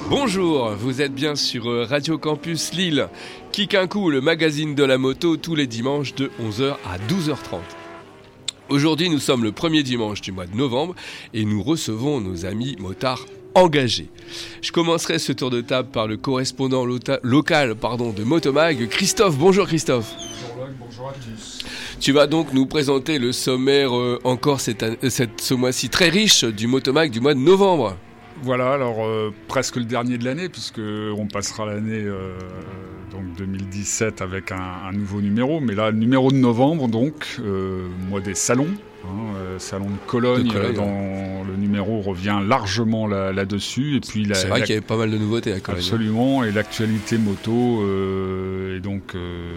Bonjour, vous êtes bien sur Radio Campus Lille. Kick un coup, le magazine de la moto, tous les dimanches de 11h à 12h30. Aujourd'hui, nous sommes le premier dimanche du mois de novembre et nous recevons nos amis motards engagés. Je commencerai ce tour de table par le correspondant local de Motomag, Christophe. Bonjour Christophe. Bonjour Locke, bonjour à tous. Tu vas donc nous présenter le sommaire encore ce mois-ci très riche du Motomag du mois de novembre. Voilà, alors presque le dernier de l'année, puisqu'on passera l'année donc 2017 avec un nouveau numéro. Mais là, le numéro de novembre, donc, mois des salons, salon de Cologne, dont le numéro revient largement là-dessus. Et puis c'est vrai qu'il y avait pas mal de nouveautés à Cologne. Absolument, et l'actualité moto est donc...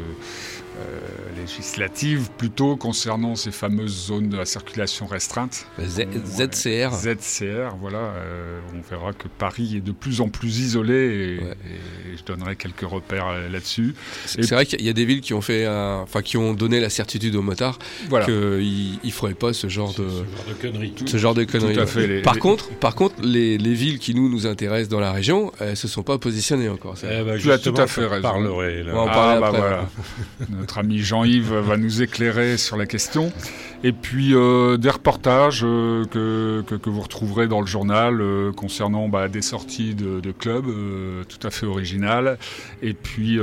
législative plutôt concernant ces fameuses zones de la circulation restreinte. ZCR. ZCR, voilà. On verra que Paris est de plus en plus isolé et je donnerai quelques repères là-dessus. C'est vrai qu'il y a des villes qui ont qui ont donné la certitude aux motards qu'ils ne feraient pas ce genre de conneries. Tout à fait. Par contre, les villes qui nous intéressent dans la région, elles ne se sont pas positionnées encore. Tu as tout à fait raison. On va en parler après. Voilà. Notre ami Jean-Yves va nous éclairer sur la question. Et puis des reportages que vous retrouverez dans le journal concernant des sorties de clubs tout à fait originales. Et puis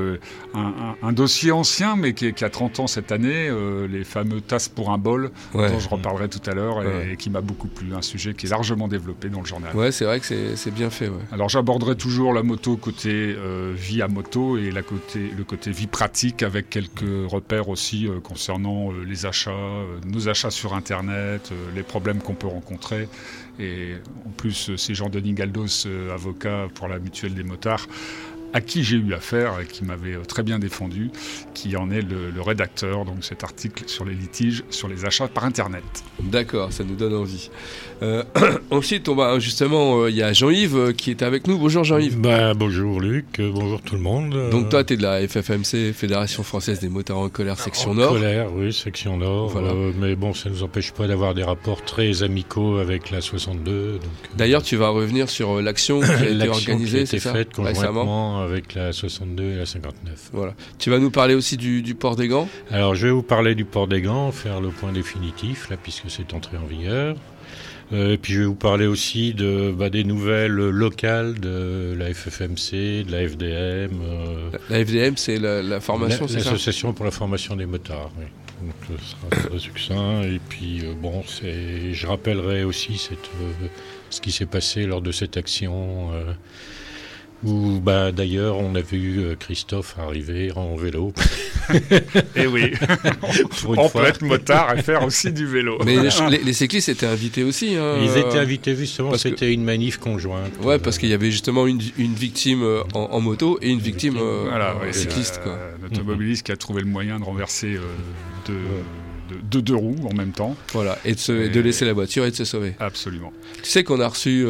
un dossier ancien mais qui a 30 ans cette année, les fameux tasses pour un bol, dont je reparlerai tout à l'heure et qui m'a beaucoup plu. Un sujet qui est largement développé dans le journal. Ouais, c'est vrai que c'est bien fait. Ouais. Alors j'aborderai toujours la moto côté vie à moto et le côté vie pratique avec quelques repères aussi concernant les achats, nos achats sur Internet, les problèmes qu'on peut rencontrer. Et en plus, c'est Jean-Denis Galdos, avocat pour la Mutuelle des motards, à qui j'ai eu affaire et qui m'avait très bien défendu, qui en est le rédacteur, donc cet article sur les litiges, sur les achats par Internet. D'accord, ça nous donne envie. Ensuite, il y a Jean-Yves qui est avec nous. Bonjour Jean-Yves. Bonjour Luc, bonjour tout le monde. Donc toi, tu es de la FFMC, Fédération Française des motards en colère, section Nord. En colère, oui, section Nord. Voilà. Mais bon, ça ne nous empêche pas d'avoir des rapports très amicaux avec la 62. Donc, d'ailleurs, tu vas revenir sur l'action qui a été organisée, qui a été faite conjointement avec la 62 et la 59. Voilà. Tu vas nous parler aussi du port des gants. Alors, je vais vous parler du port des gants, faire le point définitif, là, puisque c'est entré en vigueur. Et puis je vais vous parler aussi des nouvelles locales de la FFMC, de la FDM. La FDM, c'est la formation, c'est ça ? L'Association pour la formation des motards, oui. Donc ce sera très succinct. Et puis je rappellerai aussi ce qui s'est passé lors de cette action où d'ailleurs on a vu Christophe arriver en vélo. Et oui, on peut être motard et faire aussi du vélo. Mais les cyclistes étaient invités aussi. Ils étaient invités justement, c'était une manif conjointe. Ouais, parce qu'il y avait justement une victime en moto et une victime cycliste. L'automobiliste qui a trouvé le moyen de renverser deux roues en même temps. Voilà, et de laisser la voiture et de se sauver. Absolument. Tu sais qu'on a reçu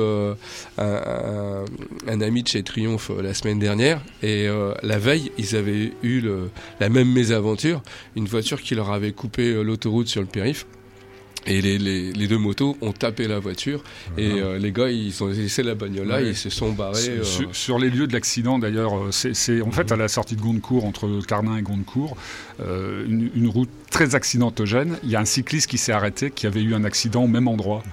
un ami de chez Triomphe la semaine dernière et la veille, ils avaient eu la même mésaventure, une voiture qui leur avait coupé l'autoroute sur le périph'. Et les deux motos ont tapé la voiture et les gars ils ont laissé la bagnole là, ils se sont barrés. Sur les lieux de l'accident d'ailleurs, c'est en fait à la sortie de Gondecourt, entre Carnin et Gondecourt, une route très accidentogène. Il y a un cycliste qui s'est arrêté, qui avait eu un accident au même endroit.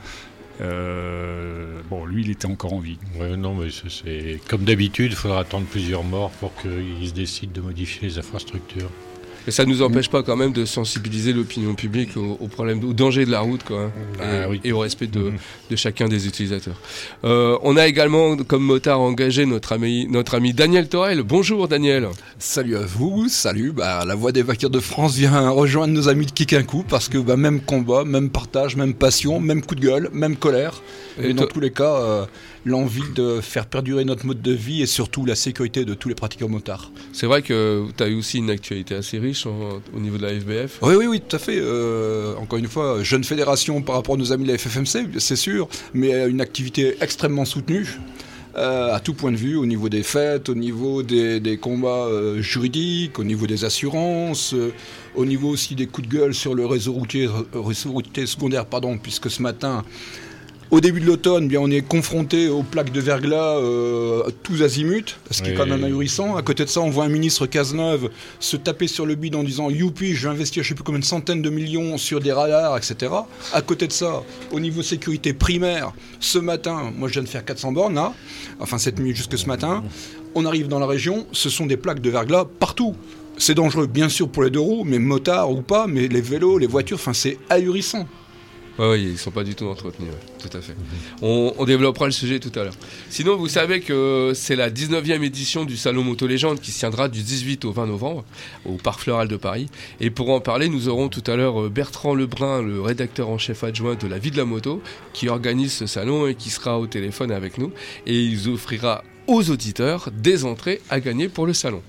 Lui il était encore en vie. Ouais, non mais c'est comme d'habitude, il faudra attendre plusieurs morts pour qu'ils se décident de modifier les infrastructures. Mais ça ne nous empêche pas quand même de sensibiliser l'opinion publique au problème, au danger de la route, quoi, et au respect de chacun des utilisateurs. On a également comme motard engagé notre ami Daniel Torel. Bonjour Daniel. Salut à vous, salut. La Voix des vainqueurs de France vient rejoindre nos amis de Kick un coup parce que même combat, même partage, même passion, même coup de gueule, même colère. Et dans tous les cas, l'envie de faire perdurer notre mode de vie et surtout la sécurité de tous les pratiquants motards. C'est vrai que tu as eu aussi une actualité assez riche au niveau de la FBF. Oui, tout à fait. Encore une fois, jeune fédération par rapport à nos amis de la FFMC, c'est sûr, mais une activité extrêmement soutenue. À tout point de vue, au niveau des fêtes, au niveau des combats juridiques, au niveau des assurances, au niveau aussi des coups de gueule sur le réseau routier secondaire, puisque ce matin, Au début de l'automne, bien, on est confronté aux plaques de verglas tous azimuts, ce qui est quand même ahurissant. À côté de ça, on voit un ministre Cazeneuve se taper sur le bide en disant « Youpi, je vais investir je ne sais plus combien de centaines de millions sur des radars, etc. » À côté de ça, au niveau sécurité primaire, ce matin, moi je viens de faire 400 bornes, là, enfin cette nuit jusque ce matin, on arrive dans la région, ce sont des plaques de verglas partout. C'est dangereux, bien sûr, pour les deux roues, mais motards ou pas, mais les vélos, les voitures, enfin c'est ahurissant. Oui, ils ne sont pas du tout entretenus, tout à fait. On développera le sujet tout à l'heure. Sinon, vous savez que c'est la 19e édition du Salon Moto Légende qui se tiendra du 18 au 20 novembre au Parc Floral de Paris. Et pour en parler, nous aurons tout à l'heure Bertrand Lebrun, le rédacteur en chef adjoint de La Vie de la Moto, qui organise ce salon et qui sera au téléphone avec nous. Et il offrira aux auditeurs des entrées à gagner pour le salon.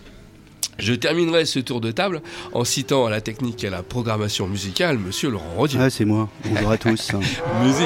Je terminerai ce tour de table en citant à la technique et à la programmation musicale, monsieur Laurent Rodier. Ah, c'est moi. Bonjour à tous. Musique.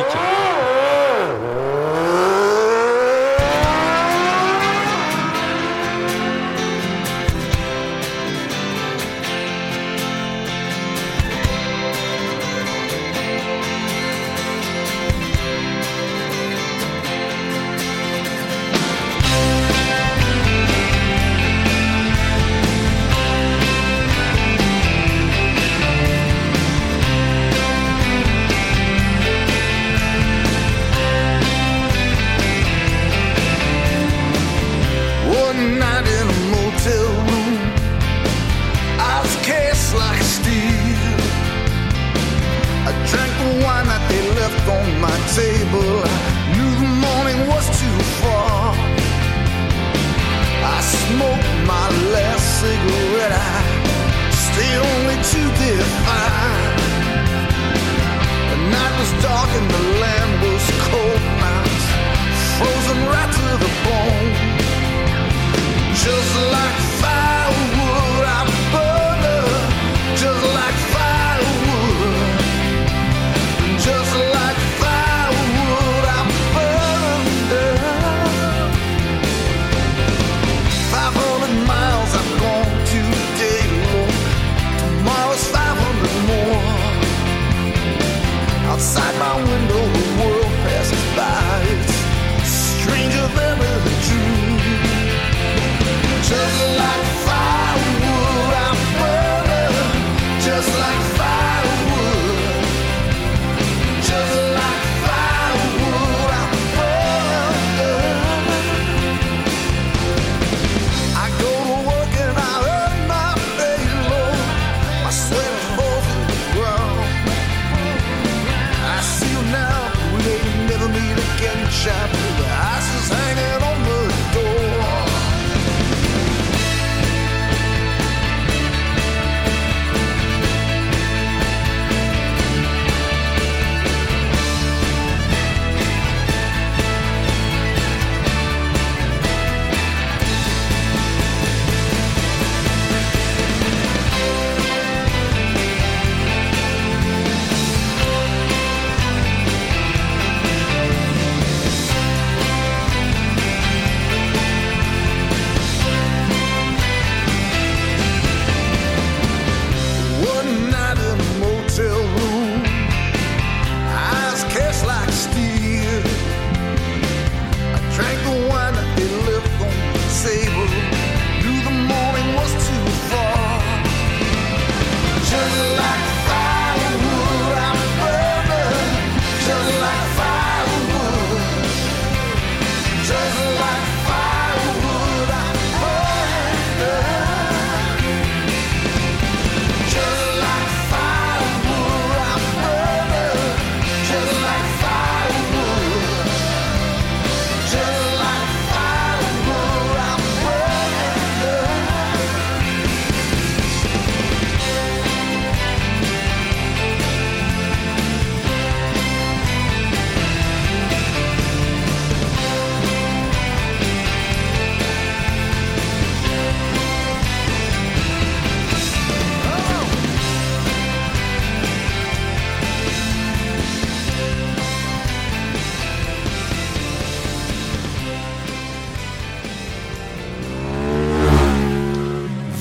Outside my window,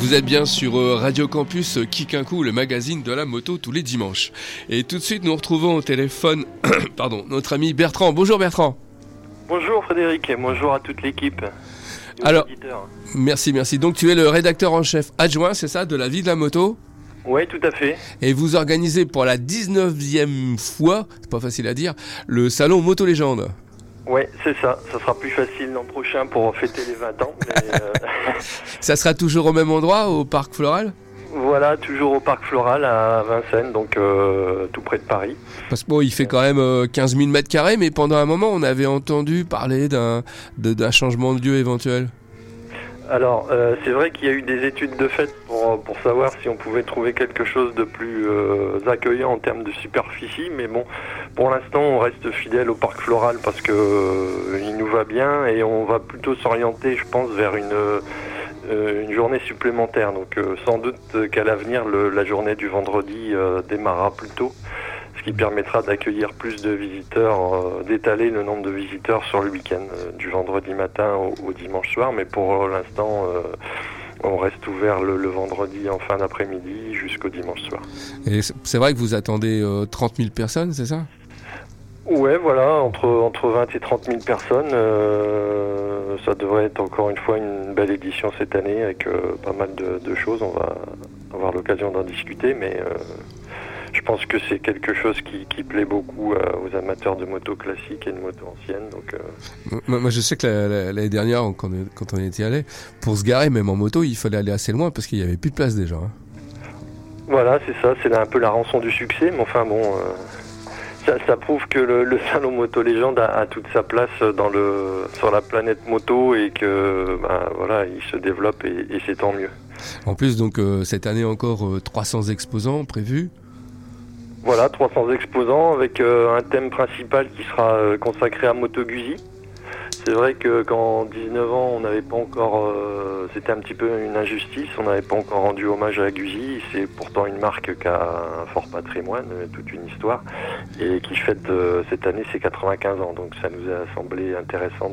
Vous êtes bien sur Radio Campus Kick un coup, le magazine de la moto tous les dimanches. Et tout de suite, nous retrouvons au téléphone notre ami Bertrand. Bonjour Bertrand. Bonjour Frédéric et bonjour à toute l'équipe. Alors, merci. Donc tu es le rédacteur en chef adjoint, c'est ça, de La Vie de la Moto ? Oui, tout à fait. Et vous organisez pour la 19e fois, c'est pas facile à dire, le salon Moto Légende. Oui, c'est ça. Ça sera plus facile l'an prochain pour fêter les 20 ans. Mais Ça sera toujours au même endroit, au Parc Floral ? Voilà, toujours au Parc Floral à Vincennes, donc tout près de Paris. Parce que bon, il fait quand même 15 000 mètres carrés, mais pendant un moment, on avait entendu parler d'un changement de lieu éventuel. Alors, c'est vrai qu'il y a eu des études de fait pour savoir si on pouvait trouver quelque chose de plus accueillant en termes de superficie, mais bon, pour l'instant, on reste fidèle au Parc Floral parce que il nous va bien et on va plutôt s'orienter, je pense, vers une journée supplémentaire. Donc, sans doute qu'à l'avenir, la journée du vendredi démarrera plus tôt, ce qui permettra d'accueillir plus de visiteurs, d'étaler le nombre de visiteurs sur le week-end, du vendredi matin au dimanche soir. Mais pour l'instant, on reste ouvert le vendredi en fin d'après-midi jusqu'au dimanche soir. Et c'est vrai que vous attendez 30 000 personnes, c'est ça ? Ouais, voilà, entre 20 et 30 000 personnes. Ça devrait être encore une fois une belle édition cette année avec pas mal de choses. On va avoir l'occasion d'en discuter, mais je pense que c'est quelque chose qui plaît beaucoup aux amateurs de moto classiques et de moto anciennes. Donc, Moi, je sais que l'année dernière, quand on était allé, pour se garer, même en moto, il fallait aller assez loin parce qu'il n'y avait plus de place déjà. Hein. Voilà, c'est ça, c'est un peu la rançon du succès, mais enfin bon, ça prouve que le salon Moto Légende a toute sa place sur la planète moto et que voilà, il se développe et c'est tant mieux. En plus, donc cette année encore 300 exposants prévus. Voilà, 300 exposants avec un thème principal qui sera consacré à Moto Guzzi. C'est vrai que qu'en 19 ans, on n'avait pas encore... c'était un petit peu une injustice, on n'avait pas encore rendu hommage à Guzzi. C'est pourtant une marque qui a un fort patrimoine, toute une histoire, et qui fête cette année ses 95 ans. Donc ça nous a semblé intéressant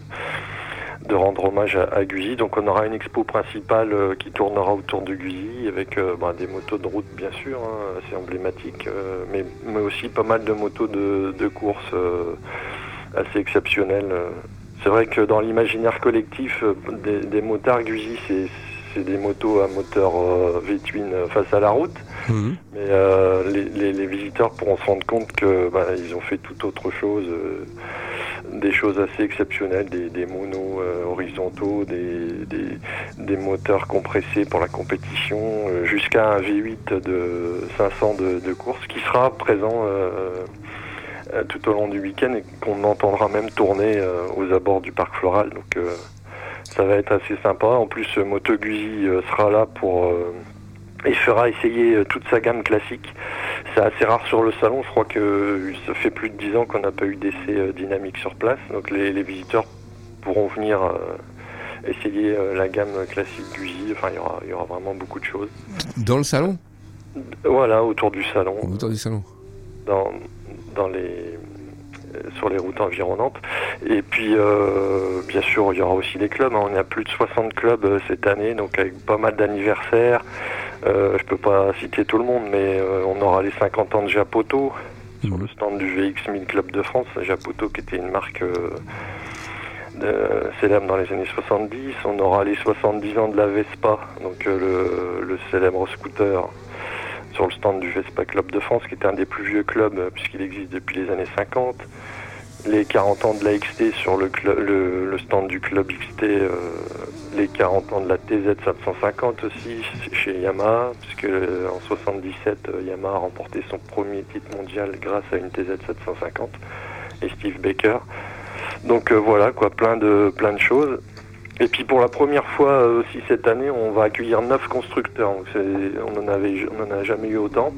de rendre hommage à Guzzi. Donc on aura une expo principale qui tournera autour de Guzzi avec des motos de route bien sûr, hein, assez emblématiques, mais aussi pas mal de motos de course assez exceptionnelles. C'est vrai que dans l'imaginaire collectif des motards, Guzzi c'est des motos à moteur V-twin face à la route. Mmh. Mais les visiteurs pourront se rendre compte que ils ont fait tout autre chose, des choses assez exceptionnelles, des monos horizontaux, des moteurs compressés pour la compétition, jusqu'à un V8 de 500 de course qui sera présent tout au long du week-end et qu'on entendra même tourner aux abords du Parc Floral. Donc ça va être assez sympa. En plus, Moto Guzzi sera là et fera essayer toute sa gamme classique. C'est assez rare sur le salon. Je crois que ça fait plus de 10 ans qu'on n'a pas eu d'essai dynamique sur place. Donc les visiteurs pourront venir essayer la gamme classique Guzzi. Enfin, il y aura vraiment beaucoup de choses. Dans le salon ? Voilà, autour du salon. Autour du salon. Sur les routes environnantes. Et puis, bien sûr, il y aura aussi les clubs. On a plus de 60 clubs cette année, donc avec pas mal d'anniversaires. Je peux pas citer tout le monde, mais on aura les 50 ans de Japoto sur le stand du VX1000 Club de France. Japoto qui était une marque célèbre dans les années 70. On aura les 70 ans de la Vespa, donc le célèbre scooter, sur le stand du Vespa Club de France, qui était un des plus vieux clubs puisqu'il existe depuis les années 50. Les 40 ans de la XT sur le stand du club XT, les 40 ans de la TZ 750 aussi chez Yamaha, puisque en 77 Yamaha a remporté son premier titre mondial grâce à une TZ 750 et Steve Baker. Donc voilà quoi, plein de choses. Et puis pour la première fois aussi cette année, on va accueillir 9 constructeurs. Donc on en a jamais eu autant.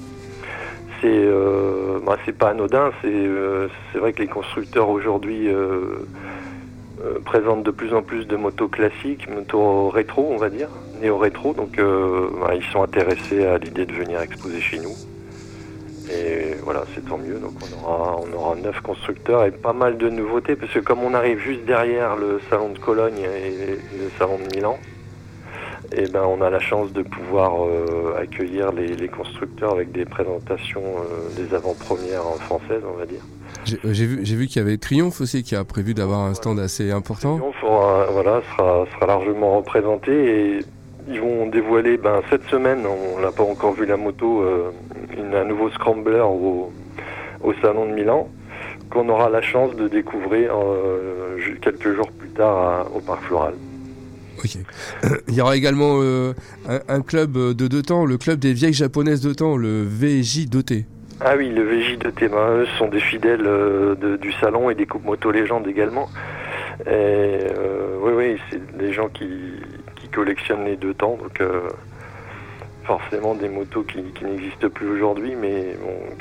C'est pas anodin. C'est vrai que les constructeurs aujourd'hui présentent de plus en plus de motos classiques, motos rétro, on va dire, néo-rétro. Donc ils sont intéressés à l'idée de venir exposer chez nous. Et voilà, c'est tant mieux. Donc on aura 9 constructeurs et pas mal de nouveautés, parce que comme on arrive juste derrière le salon de Cologne et le salon de Milan, Et ben on a la chance de pouvoir accueillir les constructeurs avec des présentations des avant-premières françaises, on va dire. J'ai vu qu'il y avait Triomphe aussi qui a prévu d'avoir un stand assez important. Triomphe sera largement représenté et ils vont dévoiler cette semaine, on n'a pas encore vu la moto, un nouveau scrambler au salon de Milan qu'on aura la chance de découvrir quelques jours plus tard au Parc Floral. Ok. Il y aura également un club de deux temps, le club des vieilles japonaises de temps, le VJ2T. Ah oui, le VJ2T, eux sont des fidèles du salon et des coupes moto légendes également. Et oui, c'est des gens qui collectionnent les deux temps, donc forcément des motos qui n'existent plus aujourd'hui, mais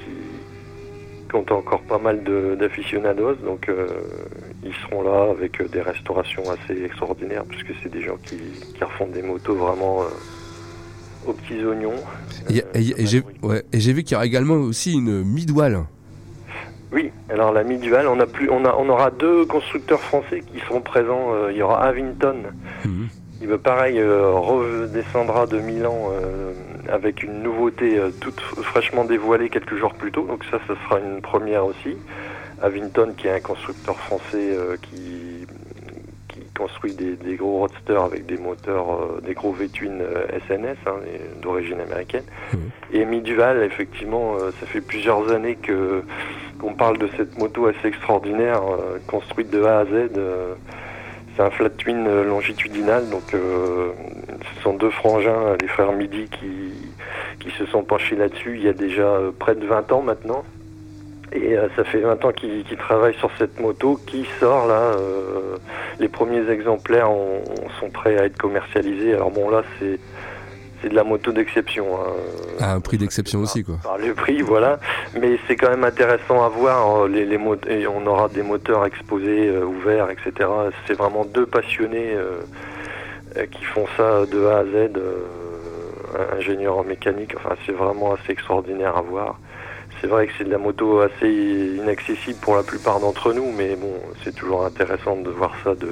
qui comptent encore pas mal d'aficionados, donc ils seront là avec des restaurations assez extraordinaires, puisque c'est des gens qui refont des motos vraiment aux petits oignons. Et j'ai vu qu'il y aura également aussi une mi-douale. Oui, alors la mi-dual, on aura deux constructeurs français qui seront présents. Il y aura Avington, il va pareil redescendra de Milan avec une nouveauté toute fraîchement dévoilée quelques jours plus tôt. Donc ça sera une première aussi. Avington, qui est un constructeur français qui construit des gros roadsters avec des moteurs, des gros V-twin SNS d'origine américaine. Et mi-dual, effectivement, ça fait plusieurs années qu'on parle de cette moto assez extraordinaire, construite de A à Z. C'est un flat twin longitudinal, donc ce sont deux frangins, les frères Midi, qui se sont penchés là-dessus il y a déjà près de 20 ans maintenant. Et ça fait 20 ans qu'ils travaillent sur cette moto qui sort là. Les premiers exemplaires sont prêts à être commercialisés. Alors bon, là c'est de la moto d'exception. À un prix d'exception aussi, quoi. Par le prix, voilà. Mais c'est quand même intéressant à voir. Et on aura des moteurs exposés, ouverts, etc. C'est vraiment deux passionnés qui font ça de A à Z. Ingénieurs en mécanique. Enfin, c'est vraiment assez extraordinaire à voir. C'est vrai que c'est de la moto assez inaccessible pour la plupart d'entre nous, mais bon, c'est toujours intéressant de voir ça de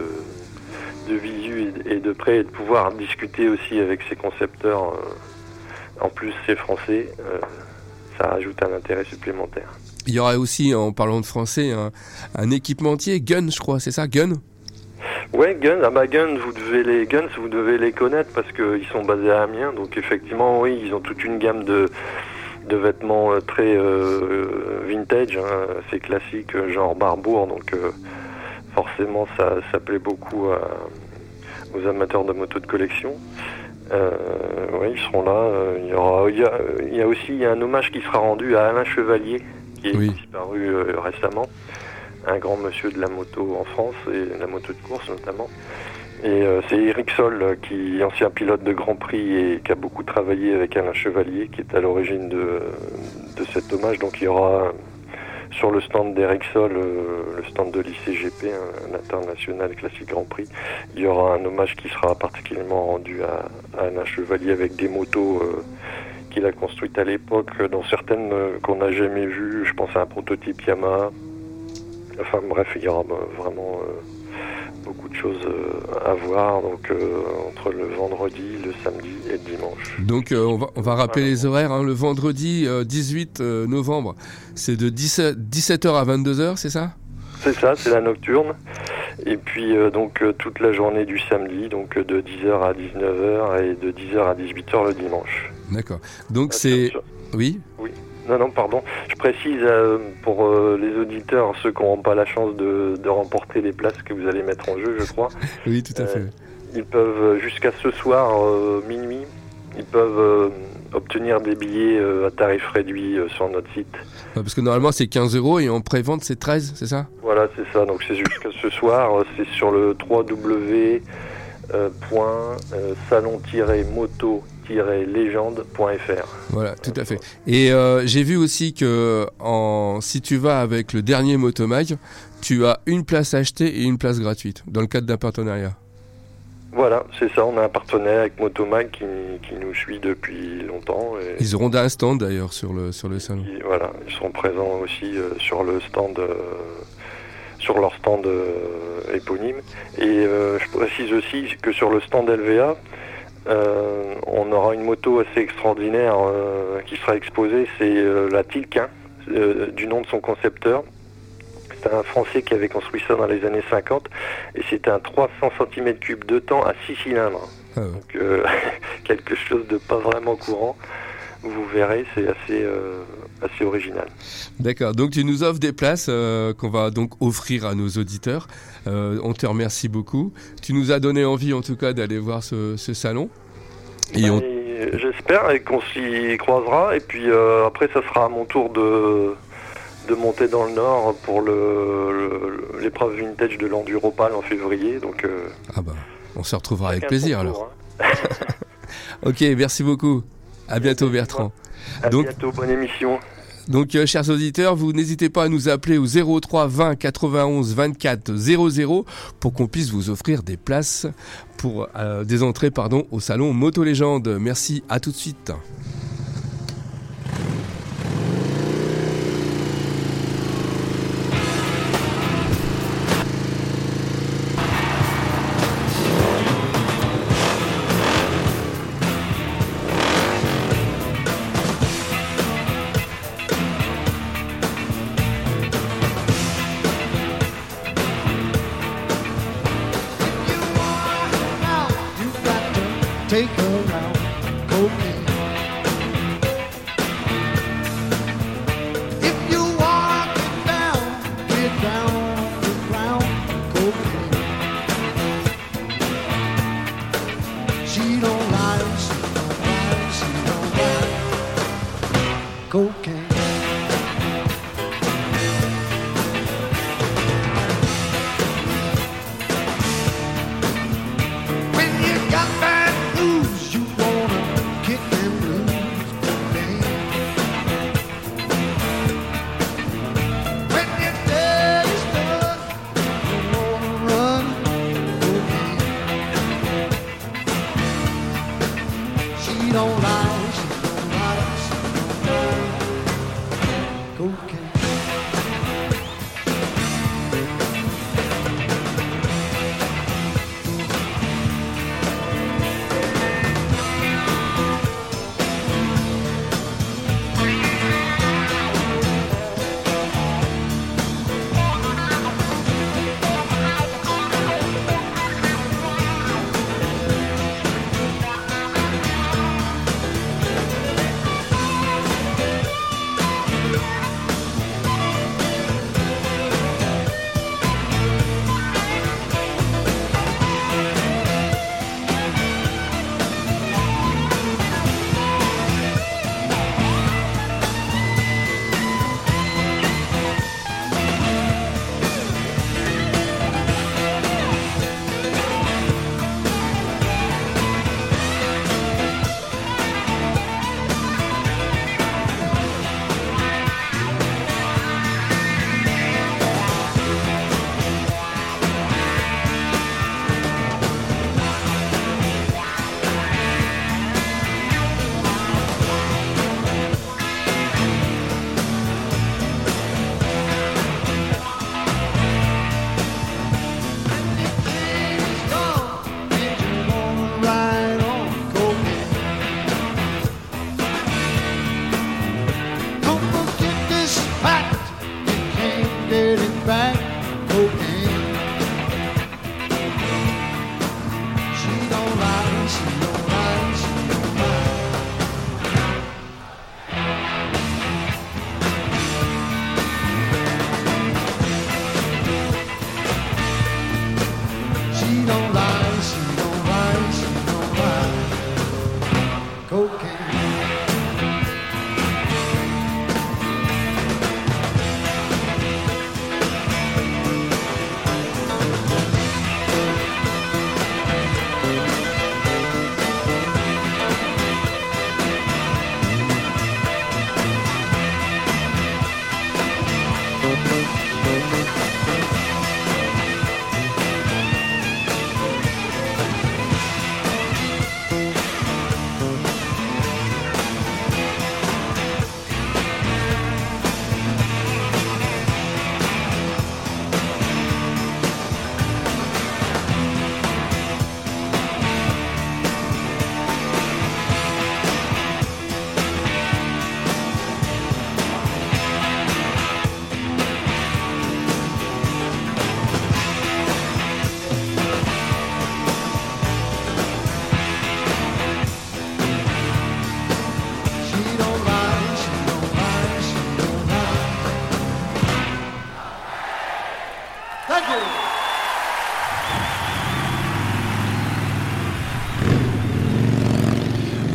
visu et de près, et de pouvoir discuter aussi avec ces concepteurs. En plus, c'est français, ça rajoute un intérêt supplémentaire. Il y aura aussi, en parlant de français, un équipementier, Gun, je crois, c'est ça, Gun ? Ouais, Gun, Gun, vous devez les connaître parce qu'ils sont basés à Amiens, donc effectivement, oui, ils ont toute une gamme de vêtements très vintage, assez classique, genre Barbour, donc forcément ça plaît beaucoup aux amateurs de motos de collection. Oui, ils seront là. Il y a aussi un hommage qui sera rendu à Alain Chevalier, qui est disparu récemment, un grand monsieur de la moto en France, et de la moto de course notamment. Et c'est Eric Sol, qui est ancien pilote de Grand Prix et qui a beaucoup travaillé avec Alain Chevalier, qui est à l'origine de cet hommage. Donc il y aura sur le stand d'Eric Sol, le stand de l'ICGP, un international classique Grand Prix, il y aura un hommage qui sera particulièrement rendu à Alain Chevalier avec des motos qu'il a construites à l'époque, dont certaines qu'on n'a jamais vues. Je pense à un prototype Yamaha. Enfin bref, il y aura vraiment beaucoup de choses à voir, donc entre le vendredi, le samedi et le dimanche. Donc on va rappeler les horaires, le vendredi 18 novembre, c'est de 17h à 22h, c'est ça ? C'est ça, c'est la nocturne. Et puis donc toute la journée du samedi, donc de 10h à 19h et de 10h à 18h le dimanche. D'accord. Donc c'est... Oui ? Oui. Non, pardon. Je précise pour les auditeurs, ceux qui n'auront pas la chance de remporter les places que vous allez mettre en jeu, je crois. Oui, tout à fait. Ils peuvent, jusqu'à ce soir, minuit, ils peuvent obtenir des billets à tarif réduit sur notre site. Parce que normalement c'est 15 € et en pré-vente c'est 13, c'est ça ? Voilà, c'est ça. Donc c'est jusqu'à ce soir. C'est sur le www.salon-moto-légende.fr. Voilà, tout à fait. Et j'ai vu aussi que si tu vas avec le dernier Motomag, tu as une place achetée et une place gratuite, dans le cadre d'un partenariat. Voilà, c'est ça, on a un partenaire avec Motomag qui nous suit depuis longtemps. Et ils auront un stand d'ailleurs sur le salon. Voilà, ils seront présents aussi sur le stand, sur leur stand éponyme. Et je précise aussi que sur le stand LVA, On aura une moto assez extraordinaire qui sera exposée, c'est la Tilquin, du nom de son concepteur. C'est un Français qui avait construit ça dans les années 50 et c'était un 300 cm3 de temps à 6 cylindres. Ah ouais. Donc quelque chose de pas vraiment courant. Vous verrez, c'est assez original. D'accord, donc tu nous offres des places qu'on va donc offrir à nos auditeurs. On te remercie beaucoup. Tu nous as donné envie en tout cas d'aller voir ce salon. J'espère et qu'on s'y croisera. Et puis après, ça sera à mon tour de monter dans le Nord pour l'épreuve vintage de l'Enduropal en février. Donc, on se retrouvera avec plaisir alors. Hein. Ok, merci beaucoup. À bientôt Bertrand. À bientôt, bonne émission. Donc, chers auditeurs, vous n'hésitez pas à nous appeler au 03 20 91 24 00 pour qu'on puisse vous offrir des places pour des entrées au salon Moto Légende. Merci, à tout de suite. Take around cocaine. If you want get down on the ground, cocaine. She don't lie, she don't lie. Cocaine.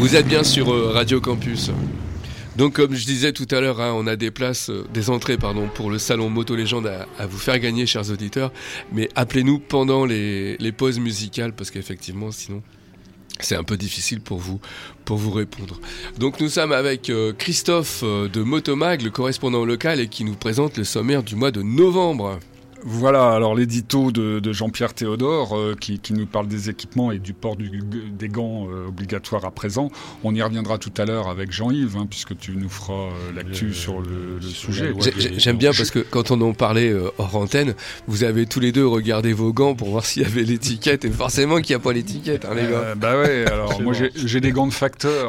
Vous êtes bien sur Radio Campus. Donc comme je disais tout à l'heure, on a des entrées pour le salon Moto Légende à vous faire gagner, chers auditeurs. Mais appelez-nous pendant les pauses musicales parce qu'effectivement sinon c'est un peu difficile pour vous répondre. Donc nous sommes avec Christophe de Motomag, le correspondant local, et qui nous présente le sommaire du mois de novembre. Voilà, alors l'édito de Jean-Pierre Théodore qui nous parle des équipements et du port des gants obligatoires à présent. On y reviendra tout à l'heure avec Jean-Yves, puisque tu nous feras l'actu sur le sujet. J'aime bien parce que quand on en parlait hors antenne, vous avez tous les deux regardé vos gants pour voir s'il y avait l'étiquette, et forcément qu'il n'y a pas l'étiquette, les gars. Bah ouais, alors moi j'ai des gants de facteur.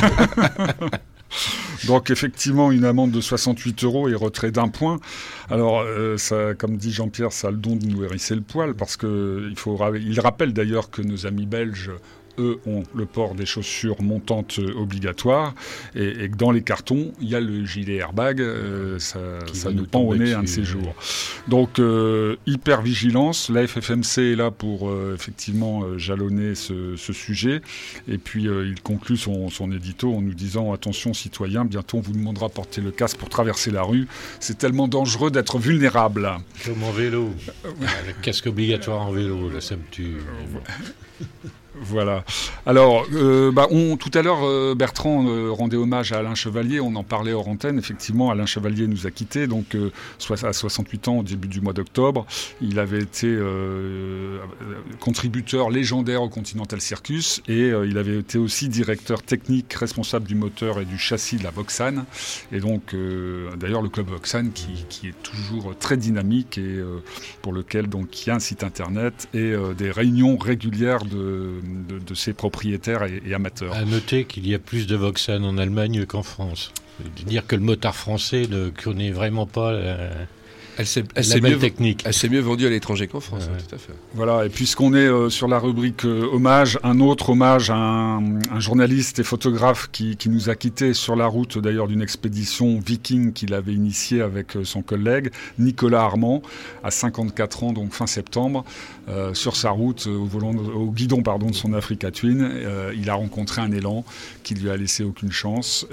Donc effectivement une amende de 68 € et retrait d'1 point. Alors ça, comme dit Jean-Pierre, ça a le don de nous hérisser le poil parce que il rappelle d'ailleurs que nos amis belges, eux, ont le port des chaussures montantes obligatoires et que dans les cartons, il y a le gilet airbag, ça nous pend au nez un de ces jours. Donc, hyper vigilance. La FFMC est là pour effectivement jalonner ce sujet. Et puis, il conclut son édito en nous disant « Attention citoyens, bientôt on vous demandera de porter le casque pour traverser la rue. C'est tellement dangereux d'être vulnérable. » Comme en vélo. Le casque obligatoire en vélo, là, ça me tue. Voilà. Alors, tout à l'heure, Bertrand rendait hommage à Alain Chevalier. On en parlait hors antenne. Effectivement, Alain Chevalier nous a quittés. Donc, à 68 ans, au début du mois d'octobre, il avait été contributeur légendaire au Continental Circus et il avait été aussi directeur technique, responsable du moteur et du châssis de la Vauxhall. Et donc, d'ailleurs, le club Vauxhall qui est toujours très dynamique et pour lequel donc il y a un site internet et des réunions régulières de ses propriétaires et amateurs. À noter qu'il y a plus de Vauxhall en Allemagne qu'en France. Dire que le motard français ne connaît vraiment pas la belle technique. Elle s'est mieux vendue à l'étranger qu'en France, tout à fait. Voilà, et puisqu'on est sur la rubrique hommage, un autre hommage à un journaliste et photographe qui nous a quittés sur la route d'ailleurs d'une expédition viking qu'il avait initiée avec son collègue Nicolas Armand, à 54 ans, donc fin septembre, sur sa route au guidon de son Africa Twin. Il a rencontré un élan qui lui a laissé aucune chance,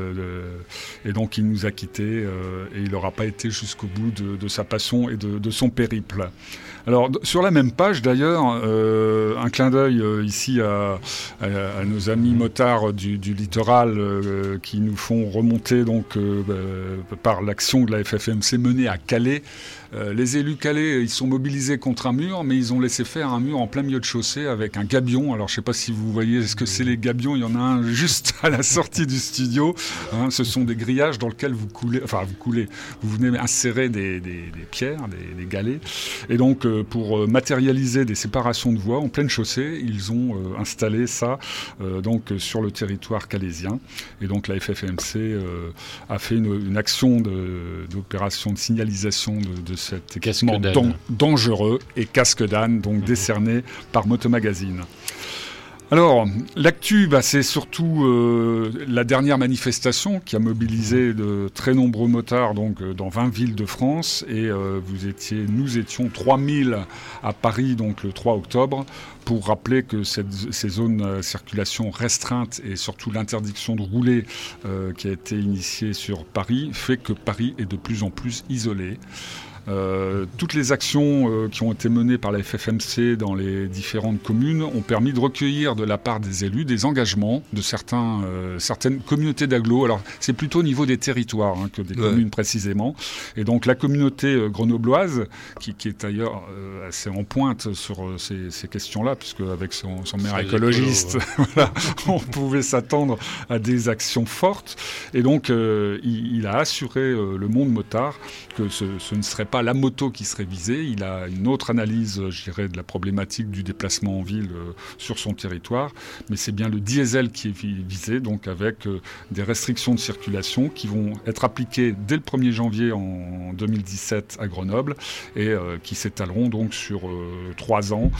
et donc il nous a quittés, et il n'aura pas été jusqu'au bout de sa passion et de son périple. Alors, sur la même page, d'ailleurs, un clin d'œil ici à nos amis motards du littoral qui nous font remonter donc, par l'action de la FFMC menée à Calais. Les élus calais, ils sont mobilisés contre un mur, mais ils ont laissé faire un mur en plein milieu de chaussée avec un gabion. Alors, je ne sais pas si vous voyez ce que c'est les gabions. Il y en a un juste à la sortie du studio. Ce sont des grillages dans lesquels vous venez insérer des pierres, des galets. Et donc, pour matérialiser des séparations de voies en pleine chaussée, ils ont installé ça donc sur le territoire calaisien. Et donc, la FFMC a fait une action d'opération de signalisation de cet équipement dangereux et casque d'âne, donc décerné par Motomagazine. Alors, l'actu, c'est surtout la dernière manifestation qui a mobilisé de très nombreux motards donc, dans 20 villes de France. Et nous étions 3000 à Paris donc, le 3 octobre pour rappeler que ces zones à circulation restreinte et surtout l'interdiction de rouler qui a été initiée sur Paris fait que Paris est de plus en plus isolé. Toutes les actions qui ont été menées par la FFMC dans les différentes communes ont permis de recueillir de la part des élus des engagements de certaines communautés d'agglos. Alors c'est plutôt au niveau des territoires que des communes précisément. Et donc la communauté grenobloise, qui est d'ailleurs assez en pointe sur ces questions-là, puisque avec son maire écologiste, voilà, on pouvait s'attendre à des actions fortes. Et donc il a assuré le monde motard que ce ne serait pas la moto qui serait visée. Il a une autre analyse, je dirais, de la problématique du déplacement en ville sur son territoire, mais c'est bien le diesel qui est visé, donc avec des restrictions de circulation qui vont être appliquées dès le 1er janvier en 2017 à Grenoble et qui s'étaleront donc sur 3 ans,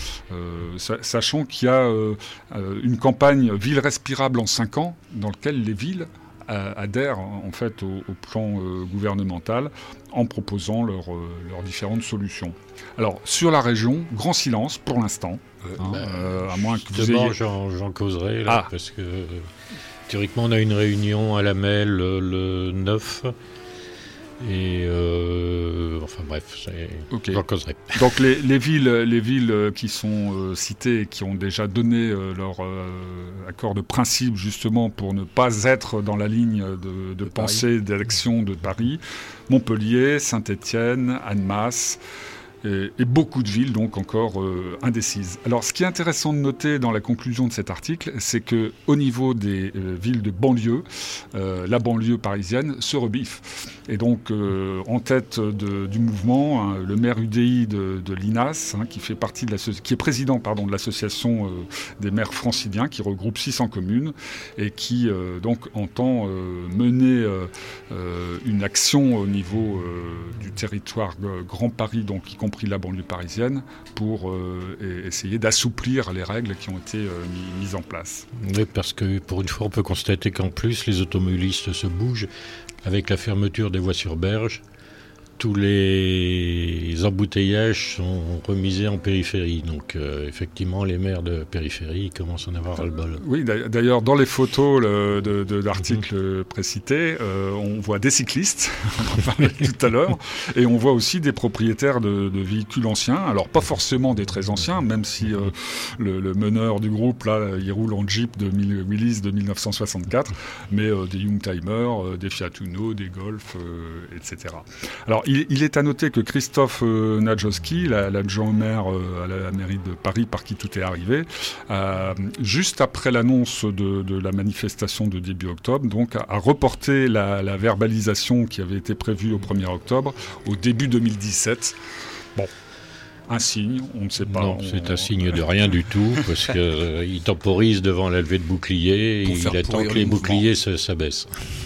sachant qu'il y a une campagne Ville respirable en 5 ans dans laquelle les villes adhèrent en fait au plan gouvernemental en proposant leurs différentes solutions. Alors sur la région, grand silence pour l'instant, à moins que vous ayez... J'en causerai là, parce que théoriquement on a une réunion à la MEL le 9. Et enfin bref, j'en causerai. Donc les villes qui sont citées et qui ont déjà donné leur accord de principe justement pour ne pas être dans la ligne de pensée d'élection de Paris, Montpellier, Saint-Étienne, Annemasse, et beaucoup de villes donc encore indécises. Alors ce qui est intéressant de noter dans la conclusion de cet article, c'est que au niveau des villes de banlieue, la banlieue parisienne se rebiffe. Et donc en tête du mouvement, le maire UDI de l'INAS, qui fait partie qui est président de l'association des maires franciliens, qui regroupe 600 communes et qui donc entend mener une action au niveau du territoire Grand Paris, donc y compris la banlieue parisienne, pour essayer d'assouplir les règles qui ont été mises en place. Oui, parce que pour une fois, on peut constater qu'en plus, les automobilistes se bougent avec la fermeture des voies sur berge. Tous les embouteillages sont remisés en périphérie. Donc, effectivement, les maires de périphérie commencent à en avoir ras-le-bol. Oui, d'ailleurs, dans les photos de l'article précité, on voit des cyclistes, on en parlait tout à l'heure, et on voit aussi des propriétaires de véhicules anciens. Alors, pas forcément des très anciens, même si le meneur du groupe, là, il roule en Jeep de Willys de 1964, mais des Youngtimer, des Fiat Uno, des Golf, etc. Alors, il est à noter que Christophe Nadjowski, l'adjoint au maire à la mairie de Paris, par qui tout est arrivé, juste après l'annonce de la manifestation de début octobre, donc a reporté la verbalisation qui avait été prévue au 1er octobre au début 2017. Bon. Un signe, on ne sait pas. Non, c'est un signe de rien du tout, parce qu'il temporise devant la levée de boucliers, et il attend que les boucliers s'abaissent.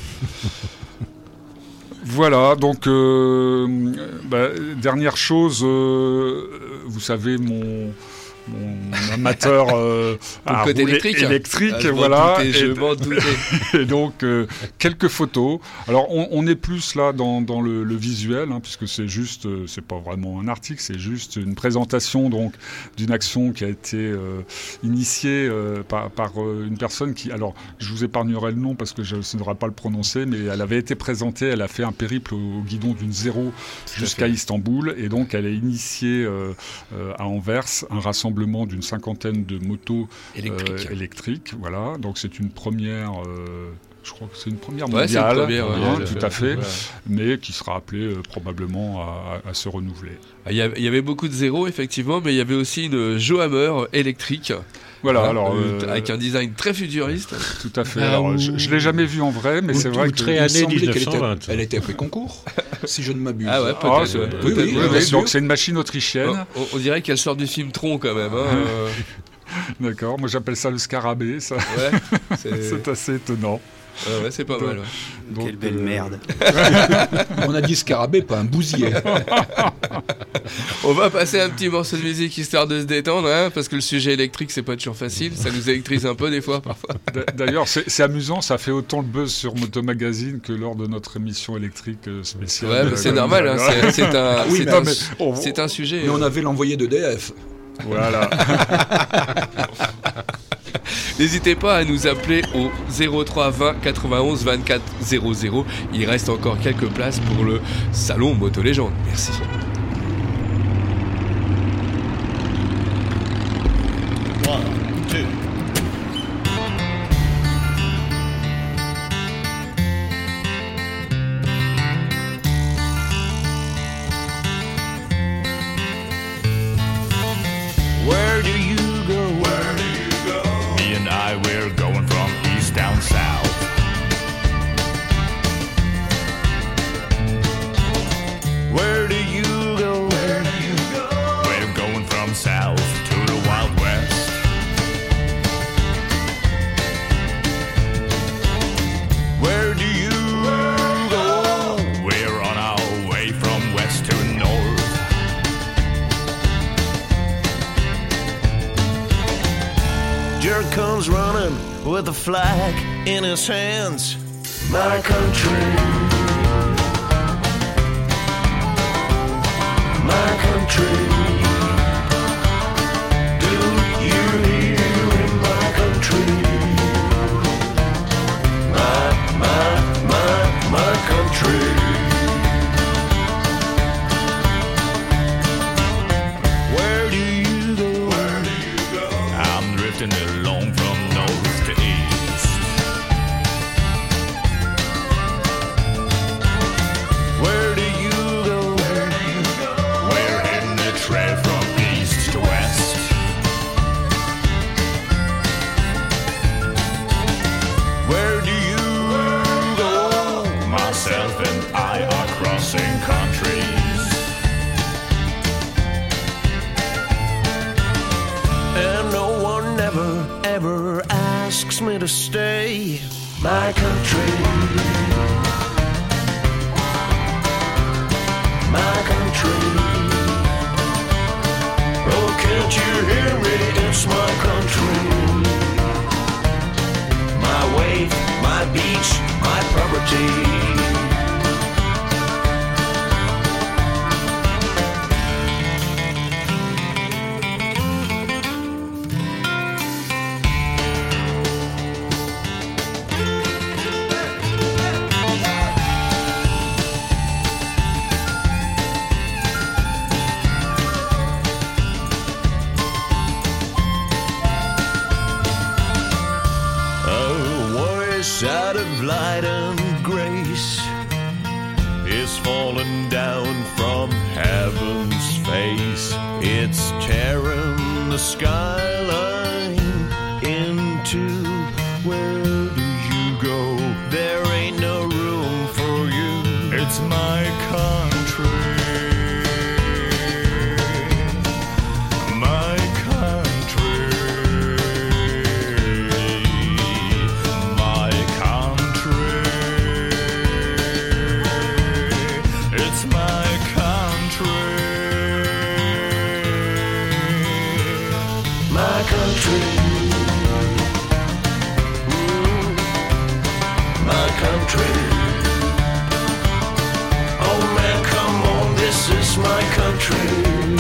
Voilà, donc dernière chose, vous savez, mon amateur à côté rouler électrique, voilà. Je m'en doutais. Et donc quelques photos. Alors on est plus là dans le visuel, puisque c'est juste, c'est pas vraiment un article, c'est juste une présentation donc d'une action qui a été initiée par une personne qui, alors je vous épargnerai le nom parce que je ne saurais pas le prononcer, mais elle avait été présentée, elle a fait un périple au guidon d'une zéro jusqu'à Istanbul, et donc elle a initié à Anvers un rassemblement d'une cinquantaine de motos électriques. Voilà, donc c'est une première. Je crois que c'est une première mondiale, tout à fait, mais qui sera appelée probablement à se renouveler. Il y avait beaucoup de zéros, effectivement, mais il y avait aussi une Johammer électrique. Voilà, avec un design très futuriste. Tout à fait. Alors, je ne l'ai jamais vu en vrai, mais c'est vrai que année 1920. Elle était après concours, si je ne m'abuse. Ah ouais, peut-être. Oui, donc c'est une machine autrichienne. On dirait qu'elle sort du film Tron quand même. D'accord, moi j'appelle ça le scarabée, ça. Ouais, c'est assez étonnant. Ouais, c'est pas mal. Ouais. Donc, quelle belle merde. On a dit scarabée, pas un bousier. On va passer un petit morceau de musique histoire de se détendre, parce que le sujet électrique, c'est pas toujours facile. Ça nous électrise un peu des fois, parfois. D'ailleurs, c'est amusant, ça fait autant le buzz sur Moto Magazine que lors de notre émission électrique spéciale. Ouais, mais c'est normal, c'est un sujet. Mais on avait l'envoyé d'EDF. Voilà. N'hésitez pas à nous appeler au 03 20 91 24 00. Il reste encore quelques places pour le salon Moto Légende. Merci. Where do you go? Where do you go? Me and I, we're going from east down south. Where do you go? Where do you go? We're going from south to the Wild West. Where do you go? We're on our way from west to north. Jerk comes running with a flag in his hands. my country, my country. Do you hear in my country? My country. Where do you go? Where do you go? I'm drifting along from north to east. Where do you go? Where do you go? We're heading the trail from east to west. Where do you go? Myself and I are crossing countries, and no one ever asks me to stay. My country, my country. Oh, can't you hear me? It's my country. My wave, my beach, my property. Out of light and grace is falling down from heaven's face. It's tearing the skyline into. Where do you go? There ain't no room for you. It's my country. My country,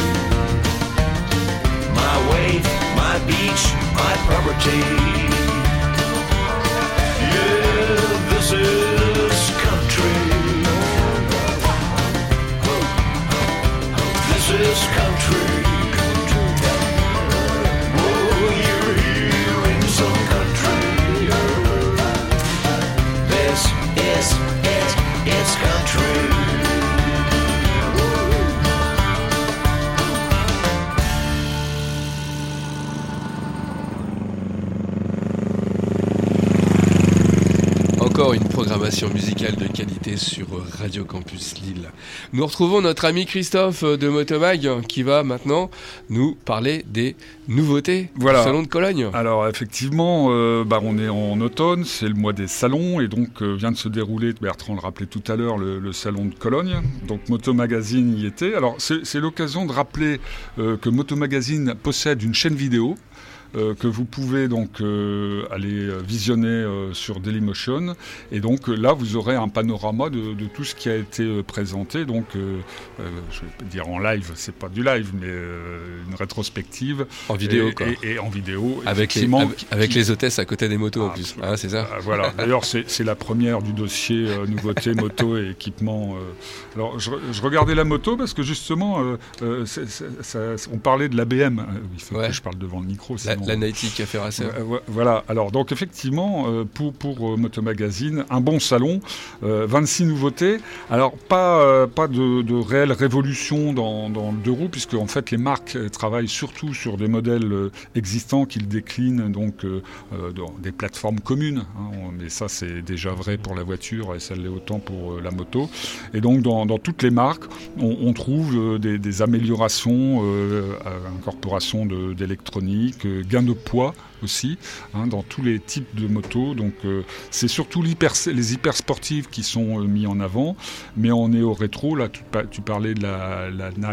my wave, my beach, my property. Yeah, this is country. This is country. Oh, you're here in some country. This is it, it's country. Encore une programmation musicale de qualité sur Radio Campus Lille. Nous retrouvons notre ami Christophe de Motomag qui va maintenant nous parler des nouveautés du Salon de Cologne. Alors effectivement, on est en automne, c'est le mois des salons et donc vient de se dérouler, Bertrand le rappelait tout à l'heure, le Salon de Cologne. Donc Motomagazine y était. Alors c'est l'occasion de rappeler que Motomagazine possède une chaîne vidéo que vous pouvez donc aller visionner sur Dailymotion. Et donc là, vous aurez un panorama de tout ce qui a été présenté. Donc, je vais dire en live, c'est pas du live, mais une rétrospective. En vidéo, quoi. Et en vidéo, avec les hôtesses à côté des motos en plus. Ah, c'est ça. Voilà. D'ailleurs, c'est la première du dossier nouveauté, moto et équipement. Alors, je regardais la moto parce que justement, on parlait de l'ABM. Il faut que je parle devant le micro. La Nighty Café Racer. Voilà. Alors, donc effectivement, pour Motomagazine, un bon salon, 26 nouveautés. Alors, pas de réelle révolution dans le deux roues, puisque en fait, les marques travaillent surtout sur des modèles existants qu'ils déclinent donc dans des plateformes communes. Mais ça, c'est déjà vrai pour la voiture et ça l'est autant pour la moto. Et donc, dans toutes les marques, on trouve des améliorations, incorporation d'électronique, gain de poids aussi, dans tous les types de motos. Donc c'est surtout les hyper sportives qui sont mis en avant, mais en néo-rétro, là tu parlais de la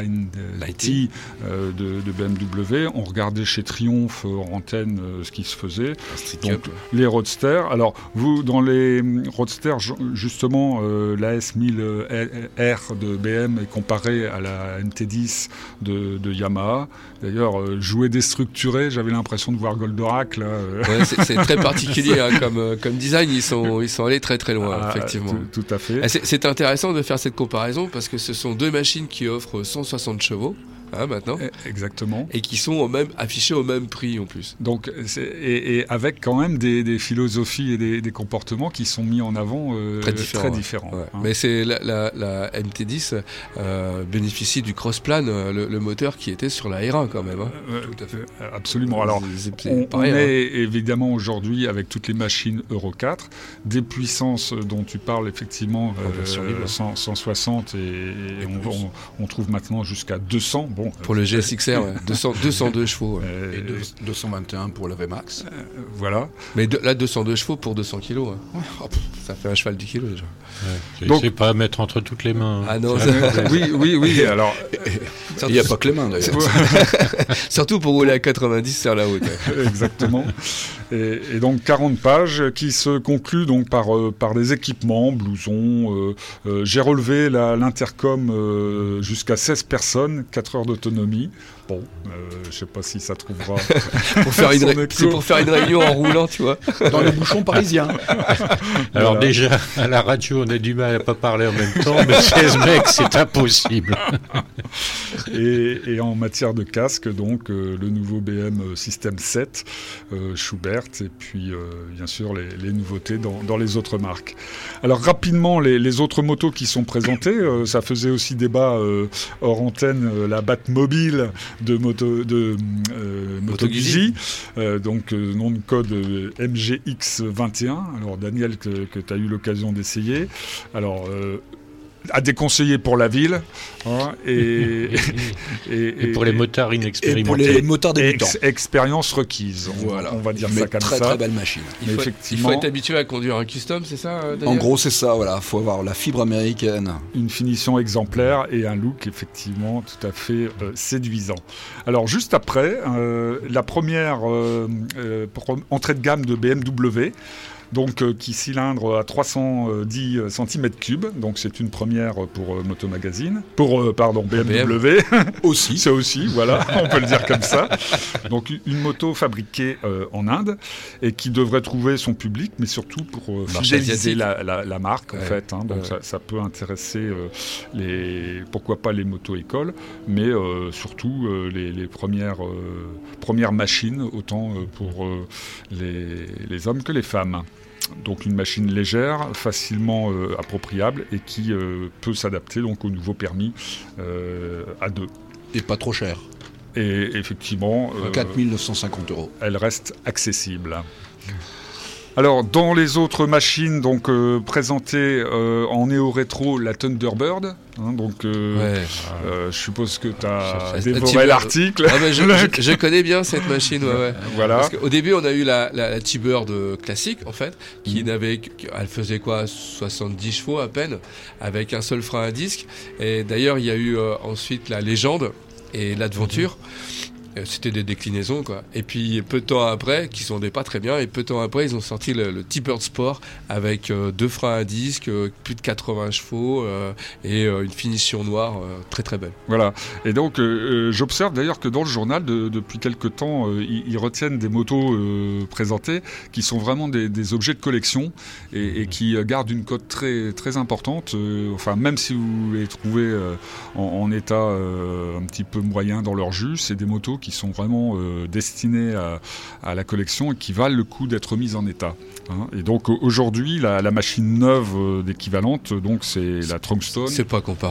9T de BMW, on regardait chez Triumph hors antenne ce qui se faisait. Donc les roadsters. Alors vous, dans les roadsters, justement, la S1000R de BM est comparée à la MT10 de Yamaha. D'ailleurs, jouet déstructuré, j'avais l'impression de voir Goldorak là. Ouais, c'est très particulier comme design, ils sont allés très très loin, effectivement. Tout à fait. C'est intéressant de faire cette comparaison parce que ce sont deux machines qui offrent 160 chevaux. Maintenant. Exactement. Et qui sont affichés au même prix en plus. Donc, et avec quand même des philosophies et des comportements qui sont mis en avant très différents. Ouais. Mais c'est la MT10 bénéficie du cross-plan, le moteur qui était sur la R1 quand même. Tout à fait. Absolument. Alors, on est évidemment aujourd'hui avec toutes les machines Euro 4, des puissances dont tu parles effectivement, 160 et on trouve maintenant jusqu'à 200. Bon, pour le GSXR, 202 chevaux. Et 221 pour le VMAX. Voilà. Mais là, 202 chevaux pour 200 kilos. Ça fait un cheval du kilo déjà. Ouais. Donc, c'est pas à mettre entre toutes les mains. Ah non, oui. Alors, il n'y a pas que les mains d'ailleurs. Surtout pour rouler à 90 sur la route. Exactement. Et donc 40 pages qui se concluent donc par des équipements, blousons. J'ai relevé l'intercom jusqu'à 16 personnes, 4 heures d'autonomie. Bon, je sais pas si ça trouvera. C'est pour faire une réunion en roulant, tu vois. Dans les bouchons parisiens. Alors déjà, à la radio, on a du mal à pas parler en même temps, mais 16 mecs, c'est impossible. Et en matière de casque, donc, le nouveau BM System 7, Schubert, et puis bien sûr les nouveautés dans les autres marques. Alors rapidement, les autres motos qui sont présentées, ça faisait aussi débat hors antenne, la Batmobile de Moto Guzzi, donc nom de code MGX21. Alors Daniel, que tu as eu l'occasion d'essayer. Alors à déconseiller pour la ville et pour les motards inexpérimentés. Et pour les motards débutants. Expérience requise, voilà. On va dire ça comme ça. Très belle machine. Il faut être habitué à conduire un custom, c'est ça, Daniel ? En gros, c'est ça, voilà. Il faut avoir la fibre américaine. Une finition exemplaire et un look effectivement tout à fait séduisant. Alors juste après, la première entrée de gamme de BMW, donc qui cylindre à 310 cm3, donc c'est une première pour Moto Magazine, BMW. Aussi. C'est aussi, voilà, on peut le dire comme ça. Donc une moto fabriquée en Inde et qui devrait trouver son public, mais surtout pour fidéliser la marque, en fait. Donc ça peut intéresser pourquoi pas les moto-écoles, mais surtout les premières machines, autant pour les hommes que les femmes. Donc une machine légère, facilement appropriable et qui peut s'adapter donc au nouveau permis A2. Et pas trop cher. Et effectivement, 4 950 €. Elle reste accessible. Alors, dans les autres machines donc présentées en néo-rétro, la Thunderbird. Je suppose que tu as dévoré l'article. Je connais bien cette machine. Voilà. Parce qu'au début, on a eu la T-Bird classique, en fait, elle faisait quoi, 70 chevaux à peine, avec un seul frein à disque. Et d'ailleurs, il y a eu ensuite la Légende et l'Adventure. C'était des déclinaisons, quoi. Et puis peu de temps après, qui sondaient pas très bien, et peu de temps après, ils ont sorti le T-Bird Sport avec 2 freins à disque, plus de 80 chevaux et une finition noire très très belle. Voilà. Et donc j'observe d'ailleurs que dans le journal, depuis quelques temps, ils retiennent des motos présentées qui sont vraiment des objets de collection et qui gardent une cote très très importante. Enfin, même si vous les trouvez en état un petit peu moyen dans leur jus, c'est des motos qui sont vraiment destinées à la collection et qui valent le coup d'être mises en état. Et donc aujourd'hui, la machine neuve d'équivalente, donc c'est la Trunkstone. C'est pas comparable.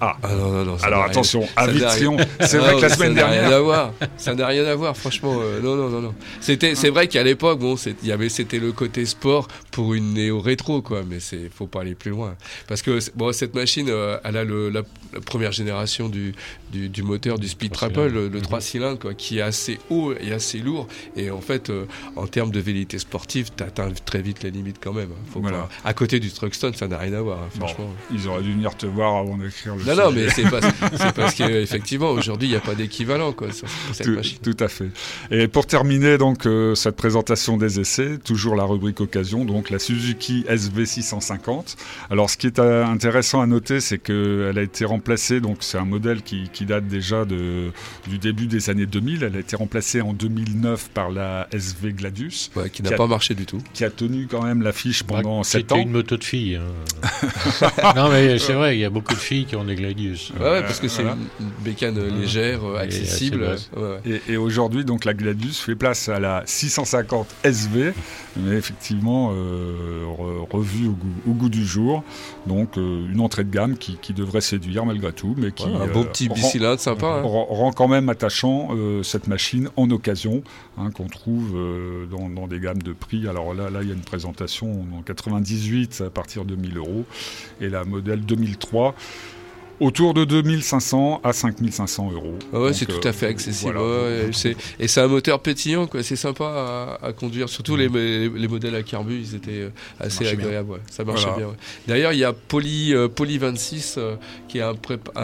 Ah, non, ça alors n'a rien- attention, ça n'a Avitrion, c'est Ah vrai non, que la mais semaine ça n'a rien dernière... à voir. Ça n'a rien à voir, franchement. Non. C'est vrai qu'à l'époque, bon, c'était le côté sport pour une néo rétro, quoi. Mais faut pas aller plus loin, parce que cette machine, elle a la première génération du moteur du Speed Triple, le 3 cylindres, quoi, qui est assez haut et assez lourd. Et en fait, en termes de velléité sportive, t'atteins très vite les limites quand même. Faut Voilà. pas- À côté du Truckstone, ça n'a rien à voir, hein, Bon, franchement. ils auraient dû venir te voir avant d'écrire le Non, sujet. mais c'est parce qu'effectivement, aujourd'hui, il n'y a pas d'équivalent, quoi, pour cette machine. Tout à fait. Et pour terminer donc cette présentation des essais, toujours la rubrique occasion, donc la Suzuki SV650. Alors ce qui est intéressant à noter, c'est qu'elle a été remplacée, donc c'est un modèle qui date déjà du début des années 2000. Elle a été remplacée en 2009 par la SV Gladius, Ouais, qui n'a pas marché du tout. qui a tenu quand même l'affiche pendant 7 C'était ans. une moto de filles. Hein. Non, mais c'est vrai, il y a beaucoup de filles qui ont des Gladius. Ouais, parce que c'est Voilà. une bécane légère, Et accessible. assez basse. Ouais. Et aujourd'hui, donc la Gladius fait place à la 650 SV, mais effectivement revue au goût du jour. Donc une entrée de gamme qui devrait séduire malgré tout, mais qui Ouais, un beau petit bicylindre sympa. Hein. rend quand même attachant cette machine en occasion, hein, qu'on trouve dans des gammes de prix. Alors là, il y a une présentation en 98 à partir de 1000 €, et la modèle 2003 autour de 2500 à 5500 €. Ah ouais, Donc, c'est tout à fait accessible. voilà. Ouais, et c'est un moteur pétillant, quoi. C'est sympa à conduire. Surtout les modèles à carbu, ils étaient assez marchait bien. agréables. Ouais. Ça marchait Voilà. bien. Ouais. D'ailleurs, il y a Poly 26 qui est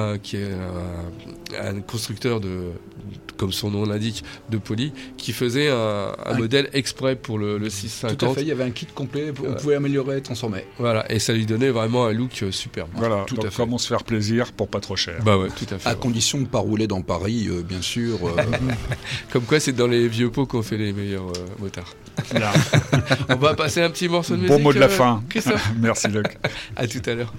un constructeur comme son nom l'indique, de Poly, qui faisait un modèle exprès pour le 650. Tout à fait, il y avait un kit complet, on pouvait améliorer et transformer. Voilà, et ça lui donnait vraiment un look superbe. Voilà, Tout donc à fait. comment se faire plaisir pour pas trop cher. Bah ouais, tout à fait. À Ouais. condition de ne pas rouler dans Paris, bien sûr. Comme quoi, c'est dans les vieux pots qu'on fait les meilleurs motards. Bien. On va passer un petit morceau de musique. Bon mot de la fin. Christophe, Merci Luc. à tout à l'heure.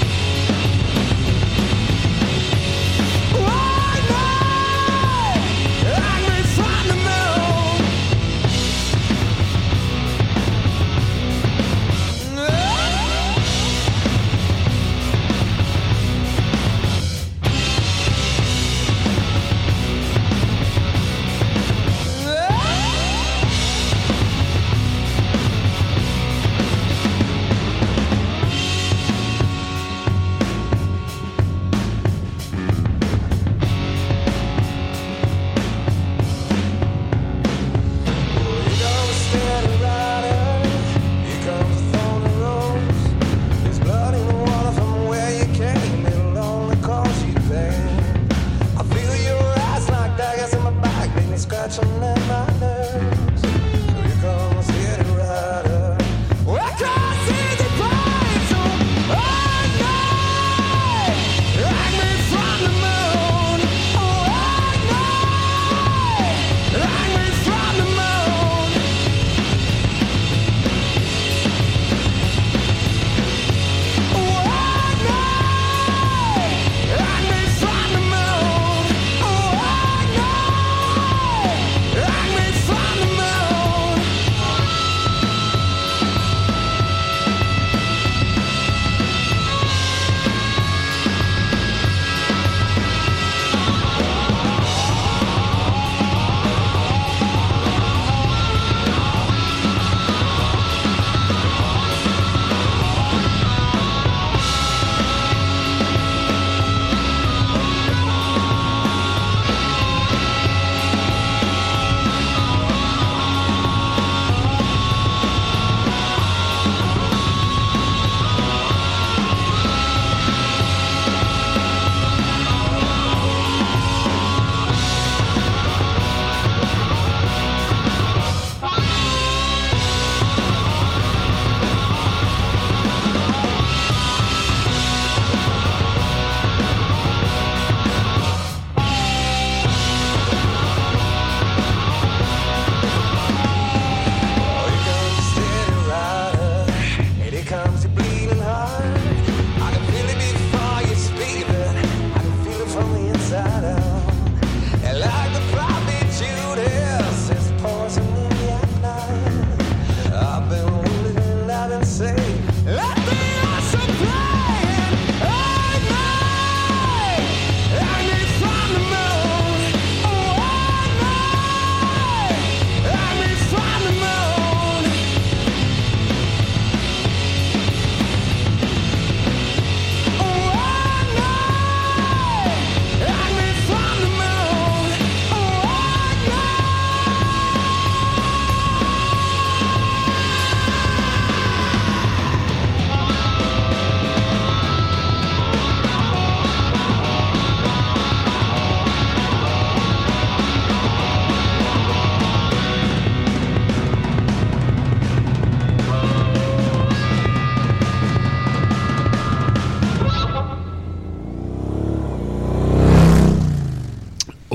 Oh, no!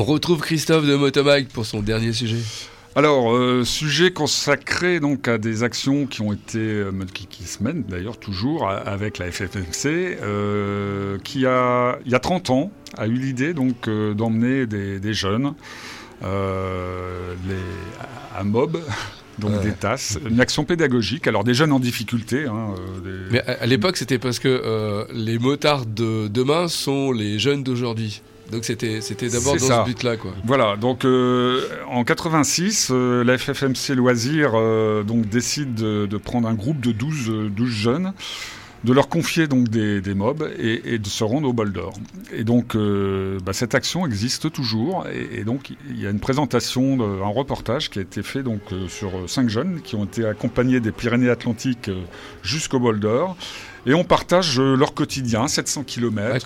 On retrouve Christophe de Motomag pour son dernier sujet. Alors, sujet consacré donc à des actions qui ont été, qui se mènent d'ailleurs toujours avec la FFMC, qui il y a 30 ans a eu l'idée donc d'emmener des jeunes à Mob. Donc des tasses, une action pédagogique, alors des jeunes en difficulté. Mais à l'époque, c'était parce que les motards de demain sont les jeunes d'aujourd'hui. Donc c'était d'abord dans ce but-là, quoi. Voilà, donc en 86, la FFMC Loisirs donc décide de prendre un groupe de 12 jeunes, de leur confier donc des mobs et de se rendre au bol d'or. Et donc cette action existe toujours et donc il y a une présentation, un reportage qui a été fait donc sur 5 jeunes qui ont été accompagnés des Pyrénées-Atlantiques jusqu'au bol d'or. Et on partage leur quotidien, 700 km,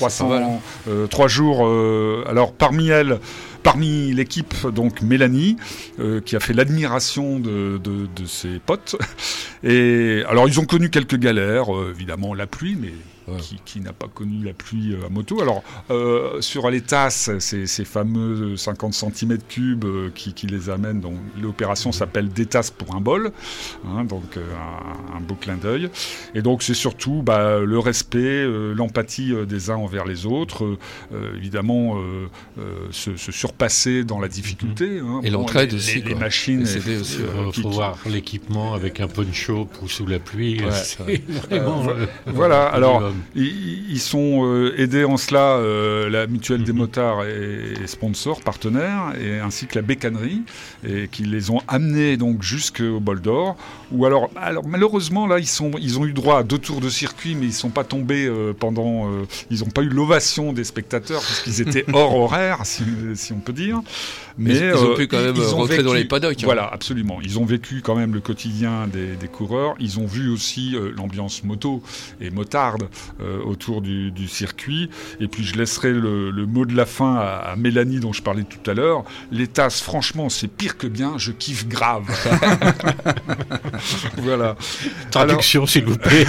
3 jours. Alors parmi l'équipe, donc Mélanie, qui a fait l'admiration de ses potes. Et alors ils ont connu quelques galères, évidemment la pluie, mais qui n'a pas connu la pluie à moto. Alors sur les tasses, ces fameux 50 cm3 qui les amènent, donc l'opération s'appelle des tasses pour un bol, donc un beau clin d'œil. Et donc c'est surtout le respect, l'empathie des uns envers les autres, évidemment se surpasser dans la difficulté. Et l'entraide aussi. Les machines. Il faut voir l'équipement avec un poncho sous la pluie. C'est vraiment voilà, alors ils sont aidés en cela, la Mutuelle des motards est sponsor, partenaire, et ainsi que la bécannerie, et qui les ont amenés donc jusqu'au bol d'or. Ou alors malheureusement là ils ont eu droit à 2 tours de circuit, mais ils sont pas tombés ils n'ont pas eu l'ovation des spectateurs parce qu'ils étaient hors horaire, si on peut dire. Mais ils ont pu quand même rentrer dans les paddocks. Voilà, absolument. Ils ont vécu quand même le quotidien des coureurs. Ils ont vu aussi l'ambiance moto et motarde autour du circuit. Et puis je laisserai le mot de la fin à Mélanie dont je parlais tout à l'heure. Les tasses, franchement, c'est pire que bien. Je kiffe grave. Voilà. Traduction, s'il vous plaît.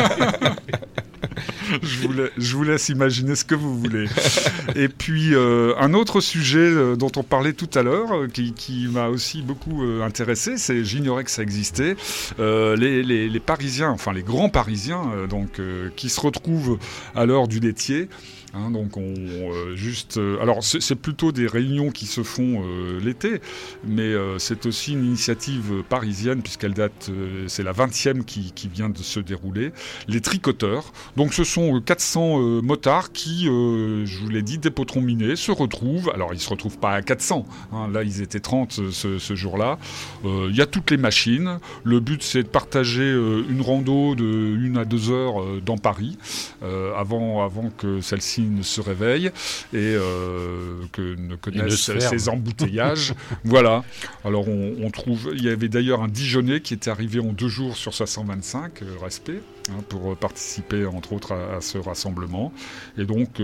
Je vous laisse imaginer ce que vous voulez. Et puis, un autre sujet dont on parlait tout à l'heure, qui m'a aussi beaucoup intéressé, j'ignorais que ça existait, les Parisiens, enfin les grands Parisiens, qui se retrouvent à l'heure du laitier. Donc alors c'est plutôt des réunions qui se font l'été, mais c'est aussi une initiative parisienne puisqu'elle date, c'est la 20e qui vient de se dérouler. Les tricoteurs, donc ce sont 400 motards qui, je vous l'ai dit, des potrons minés, se retrouvent. Alors ils se retrouvent pas à 400, là ils étaient 30 ce jour-là. Il y a toutes les machines. Le but c'est de partager une rando de 1 à 2 heures dans Paris avant que celle-ci ne se réveille et que ne connaisse ces embouteillages. Voilà. Alors on trouve, il y avait d'ailleurs un Dijonais qui était arrivé en 2 jours sur 525, respect, pour participer entre autres à ce rassemblement. Et donc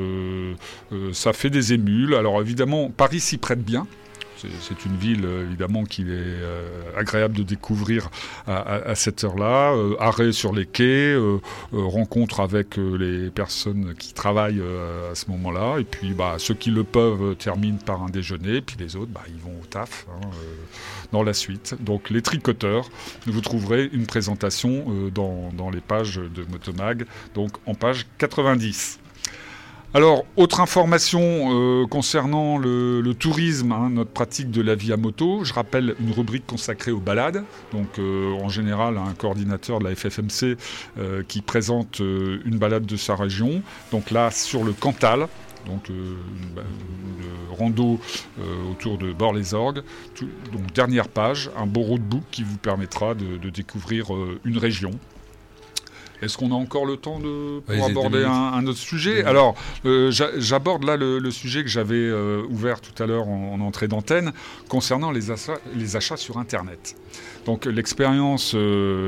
ça fait des émules. Alors évidemment, Paris s'y prête bien. C'est une ville, évidemment, qu'il est agréable de découvrir à cette heure-là. Arrêt sur les quais, rencontre avec les personnes qui travaillent à ce moment-là. Et puis, ceux qui le peuvent terminent par un déjeuner. Puis les autres, ils vont au taf dans la suite. Donc, les tricoteurs, vous trouverez une présentation dans les pages de Motomag, donc en page 90. Alors, autre information concernant le tourisme, notre pratique de la vie à moto. Je rappelle une rubrique consacrée aux balades. Donc, en général, un coordinateur de la FFMC qui présente une balade de sa région. Donc là, sur le Cantal. Donc, une rando autour de Bord-les-Orgues. Donc, dernière page, un beau roadbook qui vous permettra de découvrir une région. Est-ce qu'on a encore le temps pour aborder un autre sujet ? Alors, j'aborde là le sujet que j'avais ouvert tout à l'heure en entrée d'antenne, concernant les achats sur Internet. Donc, l'expérience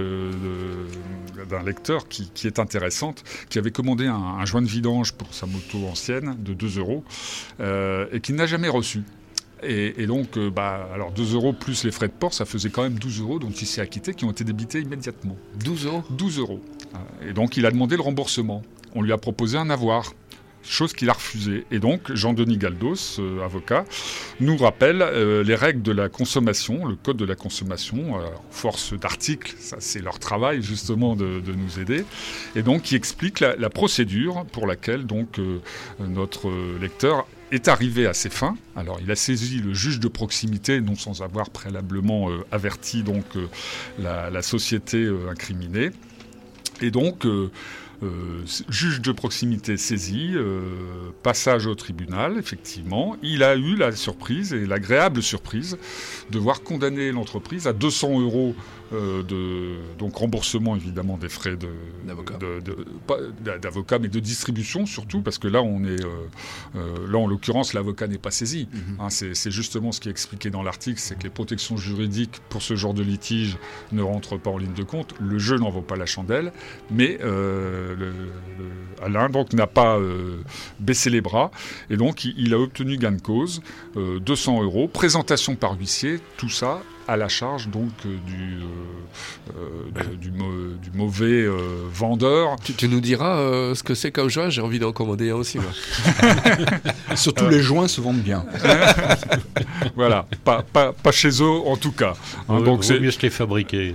d'un lecteur qui est intéressante, qui avait commandé un joint de vidange pour sa moto ancienne de 2 € et qui n'a jamais reçu. Et donc, alors 2 € plus les frais de port, ça faisait quand même 12 € dont il s'est acquitté, qui ont été débités immédiatement. 12 €? 12 €. Et donc, il a demandé le remboursement. On lui a proposé un avoir. chose qu'il a refusée. Et donc, Jean-Denis Galdos, avocat, nous rappelle les règles de la consommation, le code de la consommation, force d'articles, ça c'est leur travail justement de nous aider, et donc qui explique la procédure pour laquelle donc notre lecteur est arrivé à ses fins. Alors, il a saisi le juge de proximité, non sans avoir préalablement averti donc la société incriminée. Et donc, juge de proximité saisi, passage au tribunal, effectivement. Il a eu la surprise et l'agréable surprise de voir condamner l'entreprise à 200 € donc remboursement évidemment des frais d'avocat, mais de distribution surtout, parce que là on est là en l'occurrence l'avocat n'est pas saisi. C'est justement ce qui est expliqué dans l'article, c'est que les protections juridiques pour ce genre de litige ne rentrent pas en ligne de compte. Le jeu n'en vaut pas la chandelle, mais Alain donc n'a pas baissé les bras, et donc il a obtenu gain de cause, 200 €, présentation par huissier, tout ça à la charge donc du mauvais vendeur. Tu nous diras ce que c'est comme joint, j'ai envie d'en commander un aussi. Moi. Surtout les joints se vendent bien. Voilà, pas chez eux en tout cas. Donc c'est mieux se les fabriquer.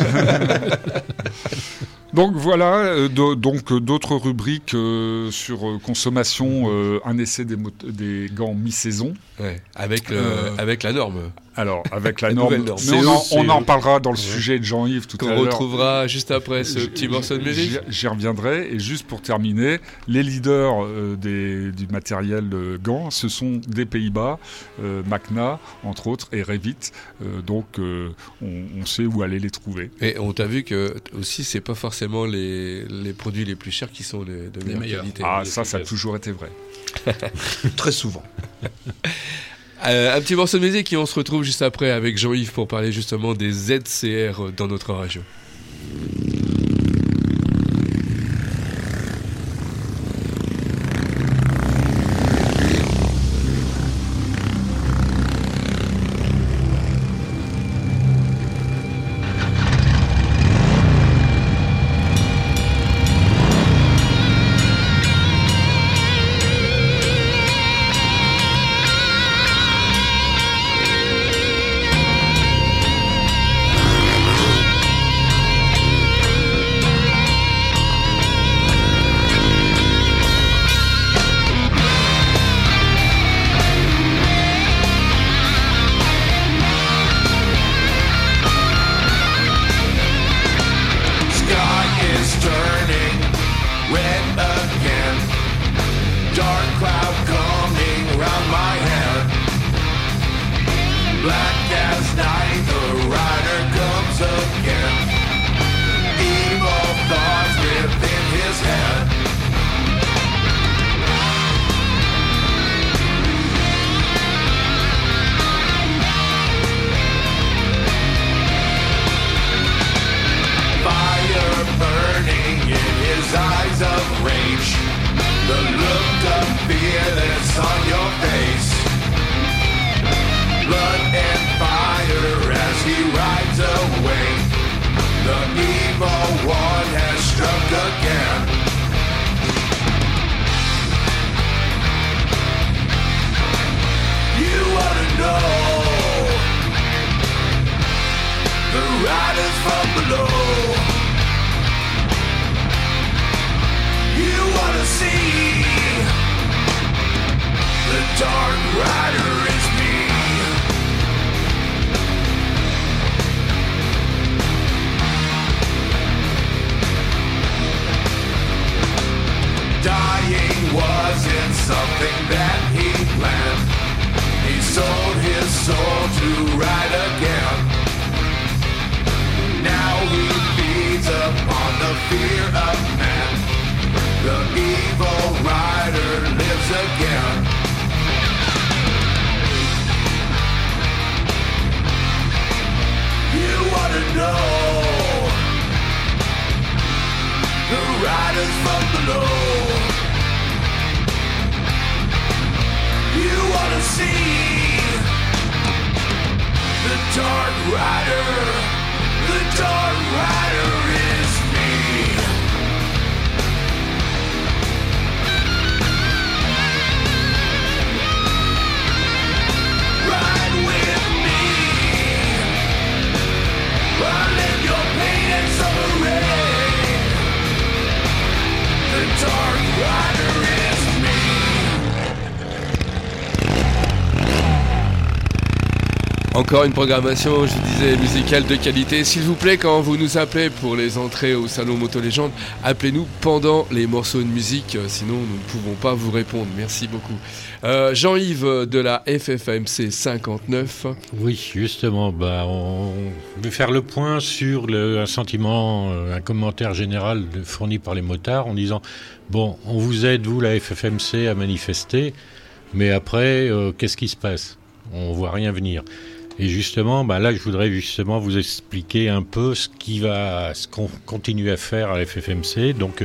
Donc voilà, donc d'autres rubriques sur consommation, un essai des gants mi-saison. Ouais, avec la norme. Alors, avec la norme, mais on en parlera dans le sujet de Jean-Yves tout à l'heure. Qu'on retrouvera juste après ce petit morceau de musique. J'y reviendrai. Et juste pour terminer, les leaders du matériel gants, ce sont des Pays-Bas, Magna, entre autres, et Revit. Donc, on sait où aller les trouver. Et on t'a vu que aussi, c'est pas forcément les produits les plus chers qui sont de meilleure qualité. Ah, ça a toujours été vrai. Très souvent. Un petit morceau de musique et on se retrouve juste après avec Jean-Yves pour parler justement des ZCR dans notre région. Encore une programmation, je vous disais, musicale de qualité. S'il vous plaît, quand vous nous appelez pour les entrées au Salon Moto Légende, appelez-nous pendant les morceaux de musique, sinon nous ne pouvons pas vous répondre. Merci beaucoup. Jean-Yves de la FFMC 59. Oui, justement, on veut faire le point sur un sentiment, un commentaire général fourni par les motards en disant « Bon, on vous aide, vous, la FFMC, à manifester, mais après, qu'est-ce qui se passe ? On ne voit rien venir. » Et justement, là, je voudrais justement vous expliquer un peu ce qu'on continue à faire à la FFMC. Donc,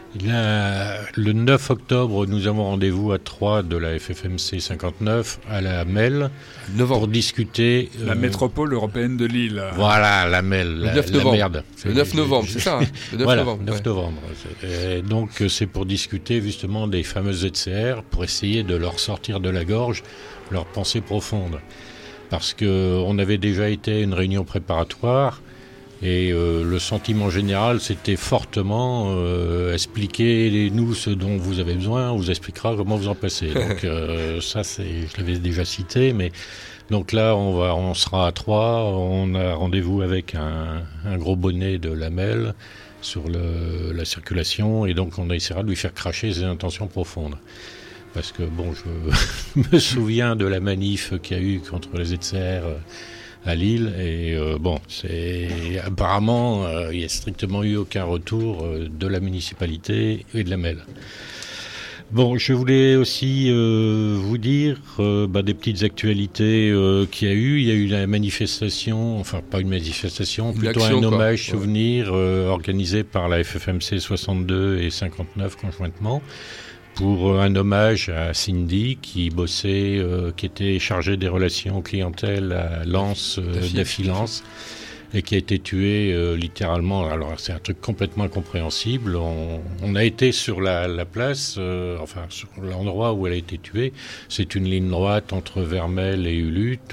le 9 octobre, nous avons rendez-vous à 3 de la FFMC 59 à la MEL pour discuter... La métropole européenne de Lille. Voilà, la MEL. Le 9 novembre. Merde. Le 9 novembre, c'est ça, le 9 voilà, novembre. 9 novembre. Et donc, c'est pour discuter justement des fameuses ZCR, pour essayer de leur sortir de la gorge leurs pensées profondes. Parce qu'on avait déjà été à une réunion préparatoire et le sentiment général, c'était fortement expliquez-nous ce dont vous avez besoin, on vous expliquera comment vous en passez. Donc ça, je l'avais déjà cité, mais donc là, on sera à 3, on a rendez-vous avec un gros bonnet de Lamel sur la circulation et donc on essaiera de lui faire cracher ses intentions profondes. Parce que je me souviens de la manif qu'il y a eu contre les ZCR à Lille et apparemment il n'y a strictement eu aucun retour de la municipalité et de la MEL. Bon, je voulais aussi vous dire des petites actualités qu'il y a eu. Il y a eu la manifestation, enfin pas une manifestation, plutôt un hommage souvenir organisé par la FFMC 62 et 59 conjointement. Pour un hommage à Cindy qui bossait, qui était chargée des relations clientèle à Lens, d'Affilance, et qui a été tuée littéralement. Alors c'est un truc complètement incompréhensible. On a été sur la place, sur l'endroit où elle a été tuée. C'est une ligne droite entre Vermelles et Uluth.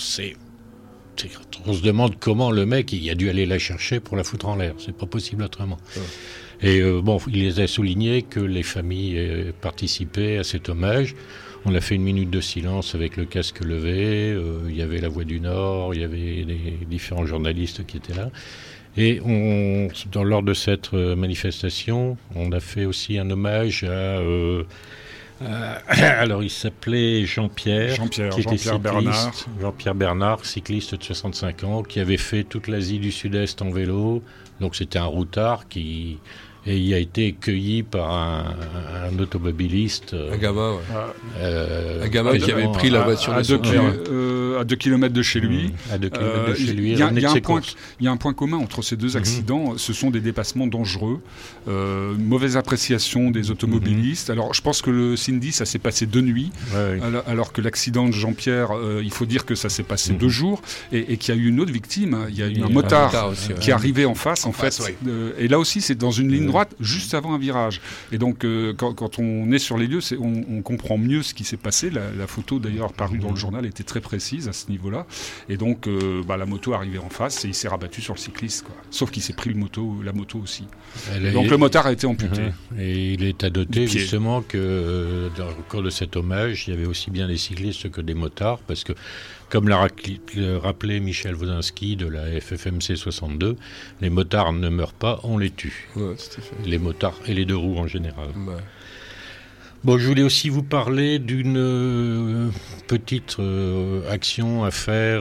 On se demande comment le mec il a dû aller la chercher pour la foutre en l'air. C'est pas possible autrement. Ouais. Et il les a souligné que les familles participaient à cet hommage. On a fait une minute de silence avec le casque levé. Il y avait la Voix du Nord, il y avait les différents journalistes qui étaient là. Et lors de cette manifestation, on a fait aussi un hommage à... alors il s'appelait Jean-Pierre Bernard. Jean-Pierre Bernard, cycliste de 65 ans, qui avait fait toute l'Asie du Sud-Est en vélo. Donc c'était un routard et il a été cueilli par un automobiliste. Un gamin, ouais. Un gamin qui avait pris la voiture à 2 km de chez lui. À 2 km de chez lui. Il y a un point commun entre ces deux accidents. Ce sont des dépassements dangereux, mauvaise appréciation des automobilistes. Alors je pense que le Cindy, ça s'est passé de nuit, alors que l'accident de Jean-Pierre, il faut dire que ça s'est passé 2 jours et qu'il y a eu une autre victime. Il y a eu un motard aussi, qui est arrivé en face, et là aussi, c'est dans une ligne droite, juste avant un virage. Et donc, quand on est sur les lieux, on comprend mieux ce qui s'est passé. La photo, d'ailleurs, parue dans le journal, était très précise à ce niveau-là. Et donc, la moto arrivait en face et il s'est rabattu sur le cycliste, quoi. Sauf qu'il s'est pris la moto aussi. Donc, le motard a été amputé. Et il est à noter, justement, que dans le cours de cet hommage, il y avait aussi bien des cyclistes que des motards, parce que comme l'a rappelé Michel Wozinski de la FFMC 62, les motards ne meurent pas, on les tue. Ouais, tout à fait. Les motards et les 2 roues en général. Ouais. Bon, je voulais aussi vous parler d'une petite action à faire.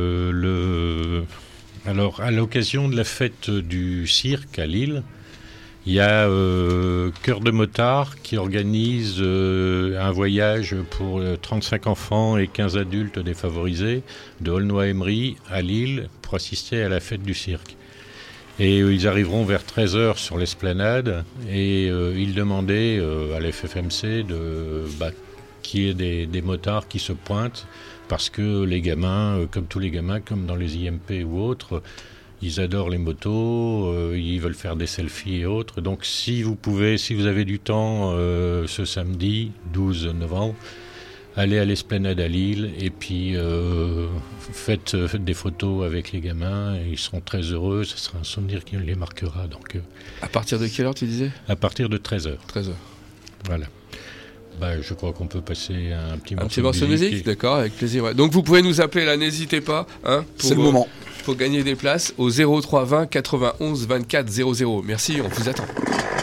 Alors, à l'occasion de la fête du cirque à Lille, il y a Cœur de Motard qui organise un voyage pour 35 enfants et 15 adultes défavorisés de Aulnoy-Emery à Lille pour assister à la fête du cirque. Et ils arriveront vers 13h sur l'esplanade et ils demandaient à la FFMC qu'il y ait des motards qui se pointent parce que les gamins, comme tous les gamins, comme dans les IMP ou autres, ils adorent les motos, ils veulent faire des selfies et autres. Donc si vous avez du temps ce samedi 12 novembre, allez à l'Esplanade à Lille et puis faites des photos avec les gamins. Et ils seront très heureux. Ce sera un souvenir qui les marquera. Donc, À partir de quelle heure tu disais ? à partir de 13h. 13h. Voilà. Je crois qu'on peut passer un petit Un morceau petit morceau de musique, d'accord, avec plaisir. Ouais. Donc vous pouvez nous appeler là, n'hésitez pas. C'est le moment. Pour gagner des places au 03 20 91 24 00. Merci, on vous attend.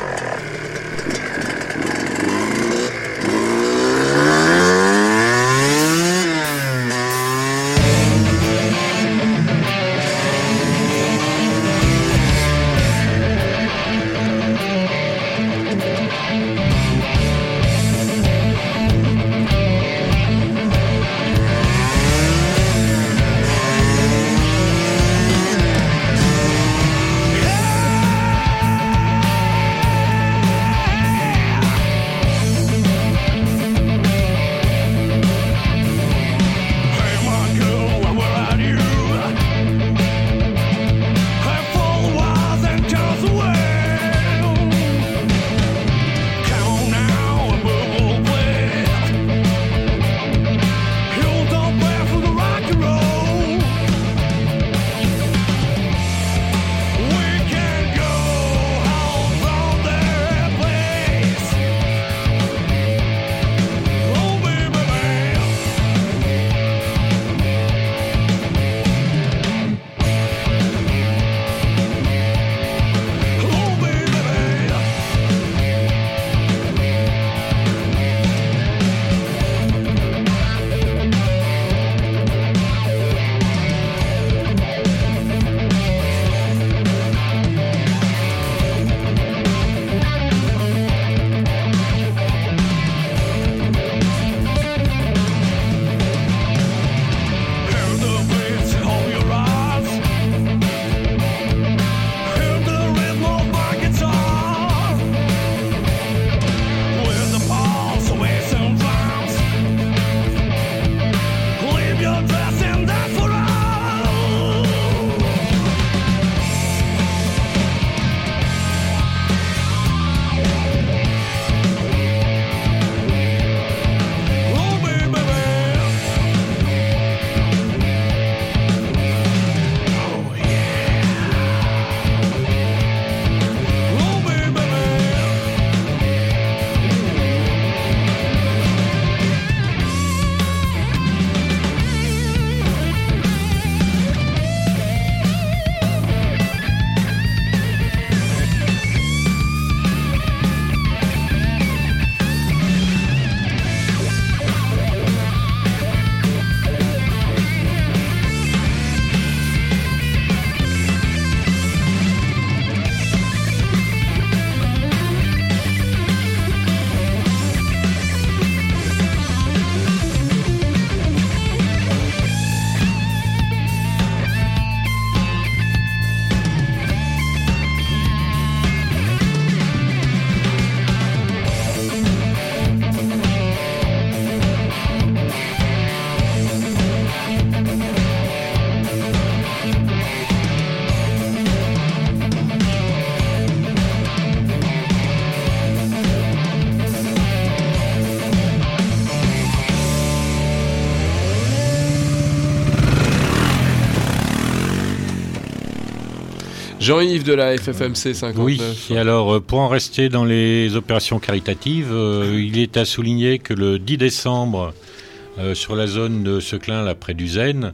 Jean-Yves de la FFMC 59. Oui, et alors pour en rester dans les opérations caritatives, il est à souligner que le 10 décembre, sur la zone de Seclin, là près du Zen,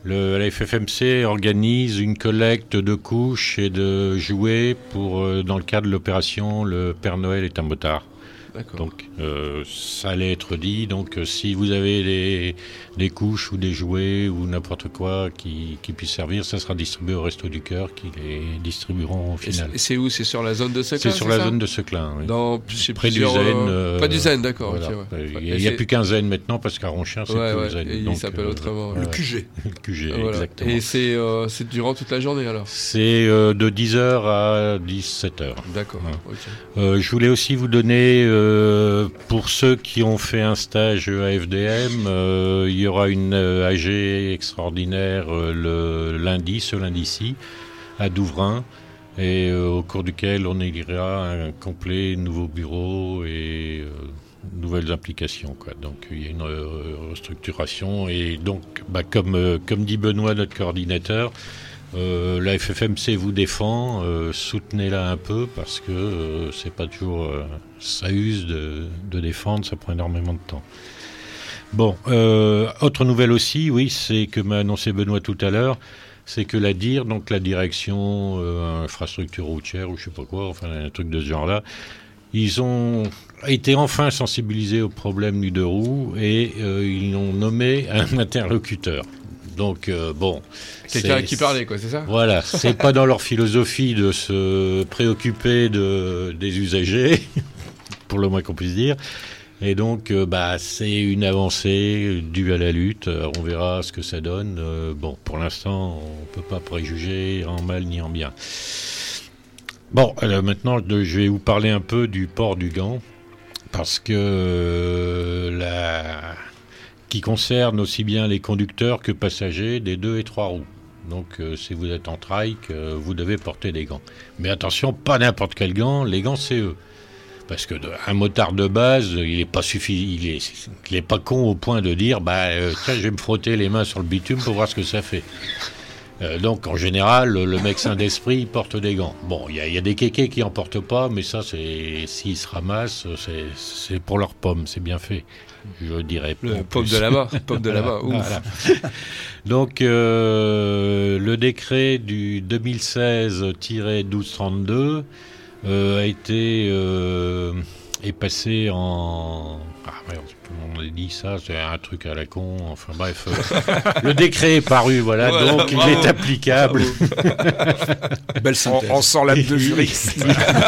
la FFMC organise une collecte de couches et de jouets dans le cadre de l'opération Le Père Noël est un motard. D'accord. Donc ça allait être dit. Donc si vous avez des couches ou des jouets ou n'importe quoi qui puisse servir, ça sera distribué au Resto du Cœur qui les distribueront au final. Et c'est où ? C'est sur la zone de Seclin ? C'est sur la zone de Seclin, oui. Près du Zen. Pas du Zen, d'accord. Voilà. Okay, ouais. Il n'y a plus qu'un Zen maintenant parce qu'à Ronchien c'est plus le Zen. Et donc, il s'appelle autrement. Le QG. Le QG, voilà. exactement. Et c'est durant toute la journée alors ? C'est de 10h à 17h. D'accord. Ouais. Okay. Je voulais aussi vous donner, pour ceux qui ont fait un stage à FDM, il y aura une AG extraordinaire ce lundi-ci, à Douvrin, et au cours duquel on élira un complet nouveau bureau et nouvelles implications, quoi. Donc il y a une restructuration et donc comme dit Benoît, notre coordinateur, la FFMC vous défend, soutenez-la un peu parce que c'est pas toujours ça use de défendre, ça prend énormément de temps. Bon, autre nouvelle aussi, oui, c'est que m'a annoncé Benoît tout à l'heure, c'est que la DIR, donc la direction infrastructure routière ou je sais pas quoi, enfin un truc de ce genre-là, ils ont été enfin sensibilisés au problème du deux roues et ils ont nommé un interlocuteur. Donc bon, quelqu'un qui parlait, quoi, c'est ça ? Voilà, c'est pas dans leur philosophie de se préoccuper des usagers, pour le moins qu'on puisse dire. Et donc, c'est une avancée due à la lutte. On verra ce que ça donne. Bon, pour l'instant, on peut pas préjuger en mal ni en bien. Bon, alors maintenant, je vais vous parler un peu du port du gant, parce que qui concerne aussi bien les conducteurs que passagers des 2 et 3 roues. Donc, si vous êtes en trike, vous devez porter des gants. Mais attention, pas n'importe quel gant, les gants CE. Parce que un motard de base, il est pas con au point de dire, tiens, je vais me frotter les mains sur le bitume pour voir ce que ça fait. Donc, en général, le mec sain d'esprit porte des gants. Bon, il y a des kékés qui en portent pas, mais ça, s'ils se ramassent, c'est pour leur pomme, c'est bien fait. Je dirais. Pomme de la main, pomme de la main. Ouf. Voilà. Donc, le décret du 2016-1232 est passé en... Ah merde, on a dit ça, c'est un truc à la con, enfin bref. Le décret est paru, voilà donc bravo. Il est applicable. Belle synthèse. On sent l'âme de juriste.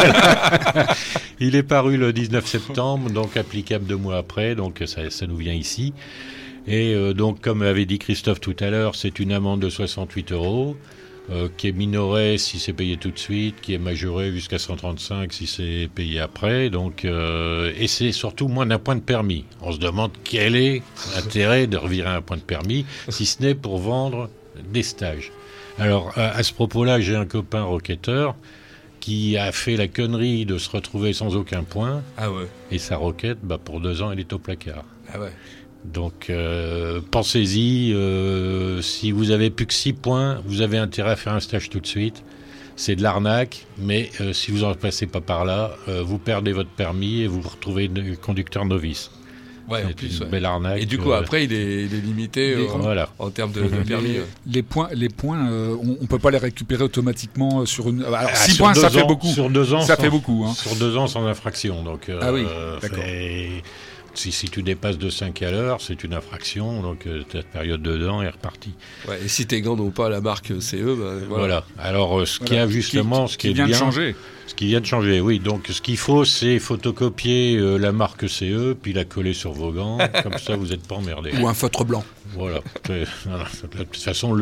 Il est paru le 19 septembre, donc applicable 2 mois après, donc ça nous vient ici. Et donc, comme avait dit Christophe tout à l'heure, c'est une amende de 68 €. Qui est minoré si c'est payé tout de suite, qui est majoré jusqu'à 135 si c'est payé après. Donc, et c'est surtout moins d'un point de permis. On se demande quel est l'intérêt de revirer un point de permis, si ce n'est pour vendre des stages. Alors, à ce propos-là, j'ai un copain roquetteur qui a fait la connerie de se retrouver sans aucun point. Ah ouais. Et sa roquette, pour 2 ans, elle est au placard. Ah ouais. Donc, pensez-y, si vous avez plus que 6 points, vous avez intérêt à faire un stage tout de suite. C'est de l'arnaque, mais si vous n'en passez pas par là, vous perdez votre permis et vous vous retrouvez conducteur novice. Ouais, c'est en plus, une belle arnaque. Et du coup, après, il est limité en termes de permis. Les points, on ne peut pas les récupérer automatiquement sur une... Alors, 6 sur points, ça fait ans, beaucoup. Sur 2 ans, ça fait beaucoup. Hein. Sur 2 ans sans infraction. Donc, ah oui, d'accord. Si tu dépasses de 5 à l'heure, c'est une infraction, donc ta période de 2 ans est repartie. Ouais, et si tes gants n'ont pas la marque CE, voilà. Alors, ce qui vient de changer. Ce qui vient de changer, oui. Donc, ce qu'il faut, c'est photocopier la marque CE, puis la coller sur vos gants, comme ça, vous n'êtes pas emmerdés. Ou un feutre blanc. Voilà. De toute façon,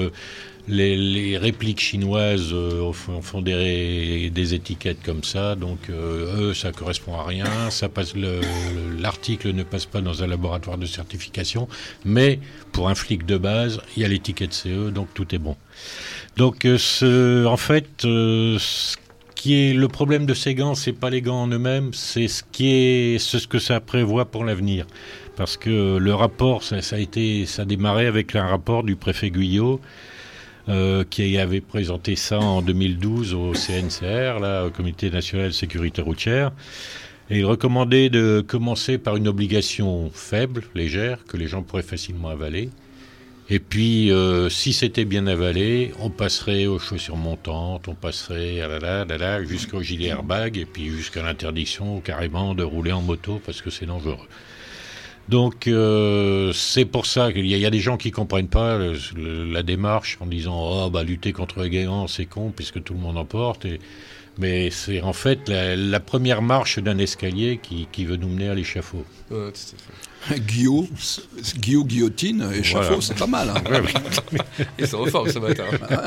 les répliques chinoises font des étiquettes comme ça, donc eux, ça correspond à rien. Ça passe l'article ne passe pas dans un laboratoire de certification, mais pour un flic de base, il y a l'étiquette CE, donc tout est bon. Donc, en fait, ce qui est le problème de ces gants, c'est pas les gants en eux-mêmes, c'est ce que ça prévoit pour l'avenir. Parce que le rapport, ça a démarré avec un rapport du préfet Guyot, qui avait présenté ça en 2012 au CNCR, là, au Comité national de sécurité routière. Et il recommandait de commencer par une obligation faible, légère, que les gens pourraient facilement avaler. Et puis, si c'était bien avalé, on passerait aux chaussures montantes, on passerait jusqu'au gilet airbag, et puis jusqu'à l'interdiction carrément de rouler en moto, parce que c'est dangereux. Donc, c'est pour ça qu'il y a des gens qui comprennent pas la démarche en disant lutter contre les gants, c'est con puisque tout le monde en porte. Mais c'est en fait la première marche d'un escalier qui veut nous mener à l'échafaud. Ouais, tout à fait. Guillot guillotine, échafaud, voilà. C'est pas mal. Hein. Ils sont en forme ce matin.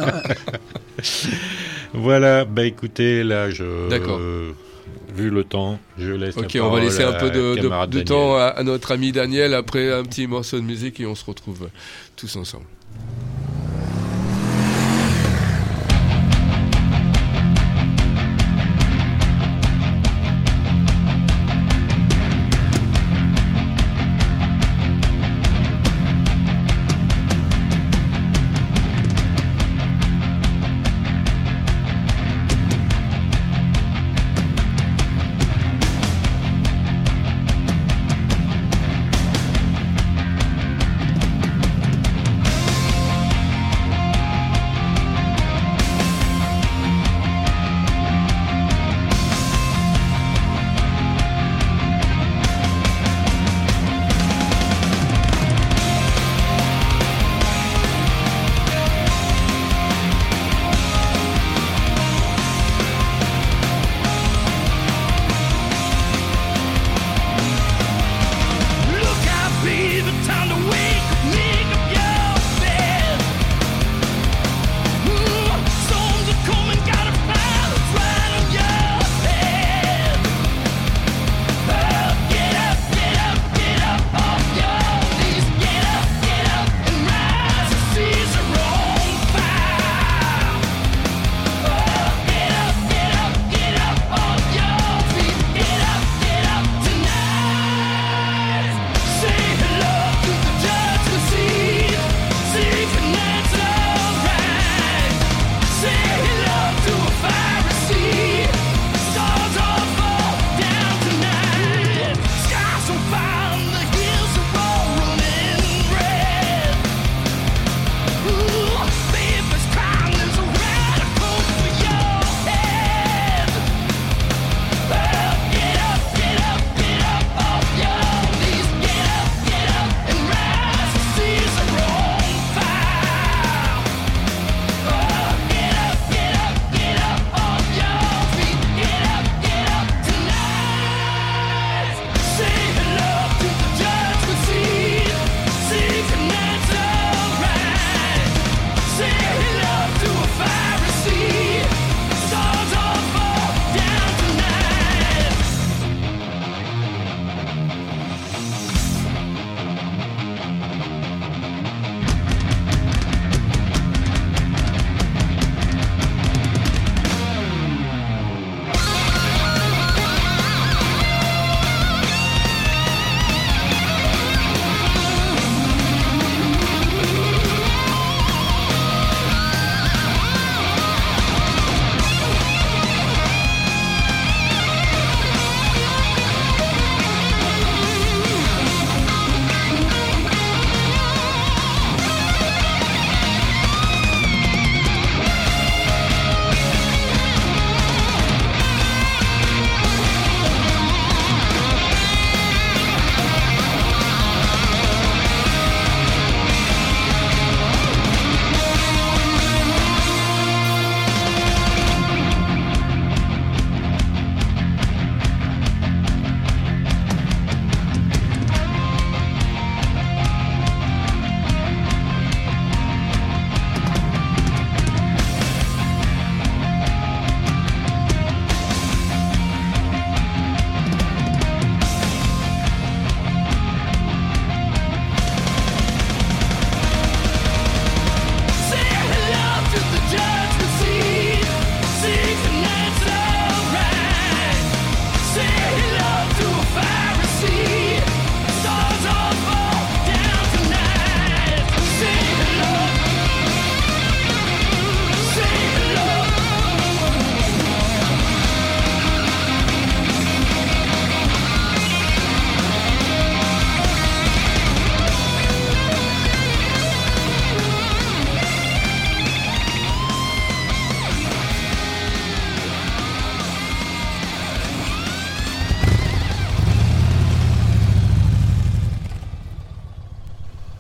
Voilà, écoutez, là, D'accord. Vu le temps, je laisse la parole. Ok, on va laisser un peu de Daniel. temps à notre ami Daniel après un petit morceau de musique et on se retrouve tous ensemble.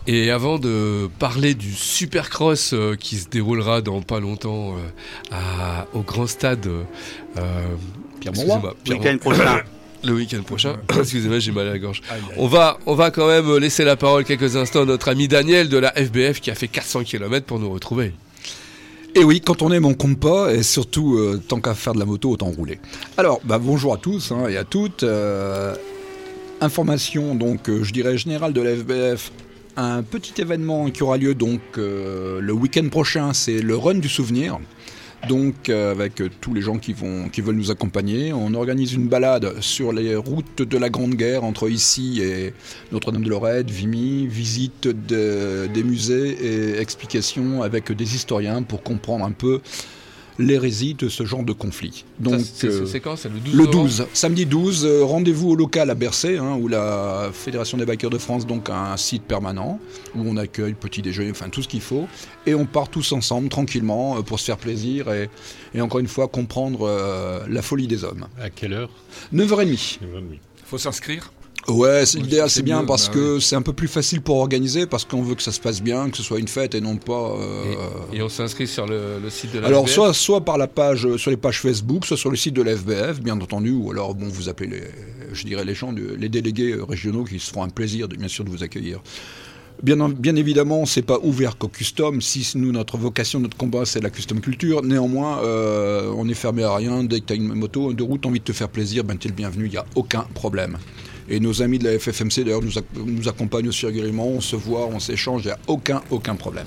Et avant de parler du Supercross qui se déroulera dans pas longtemps au grand stade Pierre-Mauroy. Week-end prochain. le week-end prochain, excusez-moi, j'ai mal à la gorge. On va quand même laisser la parole quelques instants à notre ami Daniel de la FBF qui a fait 400 km pour nous retrouver. Et oui, quand on aime, on compte pas, et surtout, tant qu'à faire de la moto, autant rouler. Alors, bonjour à tous et à toutes. Information, donc, je dirais, générale de la FBF. Un petit événement qui aura lieu, donc, le week-end prochain, c'est le Run du Souvenir. Donc, avec tous les gens qui veulent nous accompagner, on organise une balade sur les routes de la Grande Guerre entre ici et Notre-Dame-de-Lorette, Vimy, visite des musées et explications avec des historiens pour comprendre un peu l'hérésie de ce genre de conflit. Donc, c'est quand ? C'est le 12 Le 12, samedi 12, rendez-vous au local à Bercé, où la Fédération des bikers de France donc, a un site permanent, où on accueille petit déjeuner, enfin tout ce qu'il faut, et on part tous ensemble, tranquillement, pour se faire plaisir, et encore une fois, comprendre la folie des hommes. À quelle heure ? 9h30. Faut s'inscrire ? Ouais, l'idéal c'est bien mieux, parce que oui. C'est un peu plus facile pour organiser, parce qu'on veut que ça se passe bien, que ce soit une fête et non pas... Et on s'inscrit sur le site de la Alors FBF. soit par la page, sur les pages Facebook, soit sur le site de la FBF, bien entendu, ou alors vous appelez les gens, les délégués régionaux qui se feront un plaisir bien sûr de vous accueillir. Bien évidemment, c'est pas ouvert qu'au custom. Si nous, notre vocation, notre combat, c'est la custom culture. Néanmoins, on est fermé à rien. Dès que tu as une moto de route, envie de te faire plaisir, tu es le bienvenu. Il n'y a aucun problème. Et nos amis de la FFMC, d'ailleurs, nous accompagnent aussi régulièrement. On se voit, on s'échange. Il n'y a aucun problème.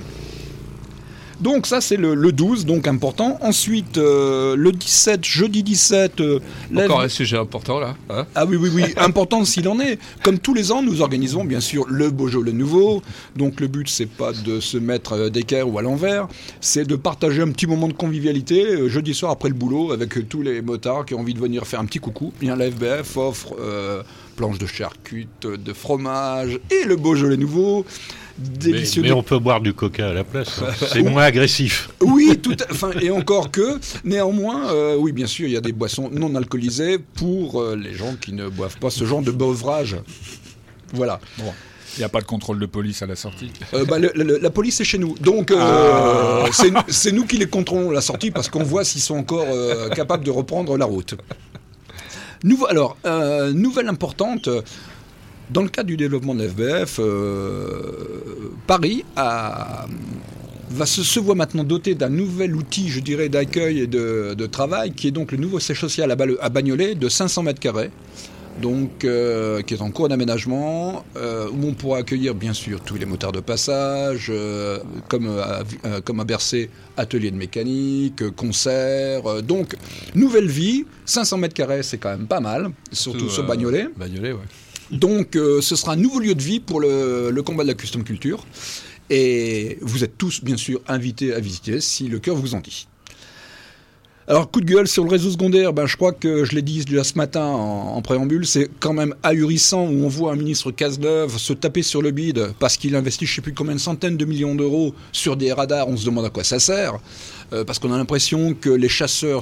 Donc ça c'est le 12, donc important. Ensuite le 17, jeudi 17... Encore un sujet important là. Hein, ah oui, important s'il en est. Comme tous les ans, nous organisons bien sûr le Beaujolais nouveau. Donc le but c'est pas de se mettre d'équerre ou à l'envers, c'est de partager un petit moment de convivialité jeudi soir après le boulot avec tous les motards qui ont envie de venir faire un petit coucou. Bien la FBF offre planches de charcutes, de fromage et le Beaujolais nouveau. Délicieux. Mais on peut boire du coca à la place, c'est moins agressif. Oui, et encore que, néanmoins, oui, bien sûr, il y a des boissons non alcoolisées pour les gens qui ne boivent pas ce genre de beuvrage. Voilà. Bon. Il n'y a pas de contrôle de police à la sortie. La police est chez nous. Donc, c'est nous qui les contrôlons à la sortie parce qu'on voit s'ils sont encore capables de reprendre la route. Nouvelle importante. Dans le cadre du développement de l'FBF, Paris se voit maintenant doté d'un nouvel outil, je dirais, d'accueil et de travail, qui est donc le nouveau siège social à Bagnolet de 500 mètres carrés, donc, qui est en cours d'aménagement, où on pourra accueillir bien sûr tous les motards de passage, comme à Bercé, atelier de mécanique, concerts, donc nouvelle vie, 500 mètres carrés c'est quand même pas mal, surtout sur Bagnolet. Bagnolet, ouais. Donc ce sera un nouveau lieu de vie pour le combat de la custom culture. Et vous êtes tous, bien sûr, invités à visiter si le cœur vous en dit. Alors, coup de gueule sur le réseau secondaire, je crois que je l'ai dit déjà ce matin en préambule, c'est quand même ahurissant où on voit un ministre Cazeneuve se taper sur le bide parce qu'il investit je ne sais plus combien de centaines de millions d'euros sur des radars. On se demande à quoi ça sert, parce qu'on a l'impression que les chasseurs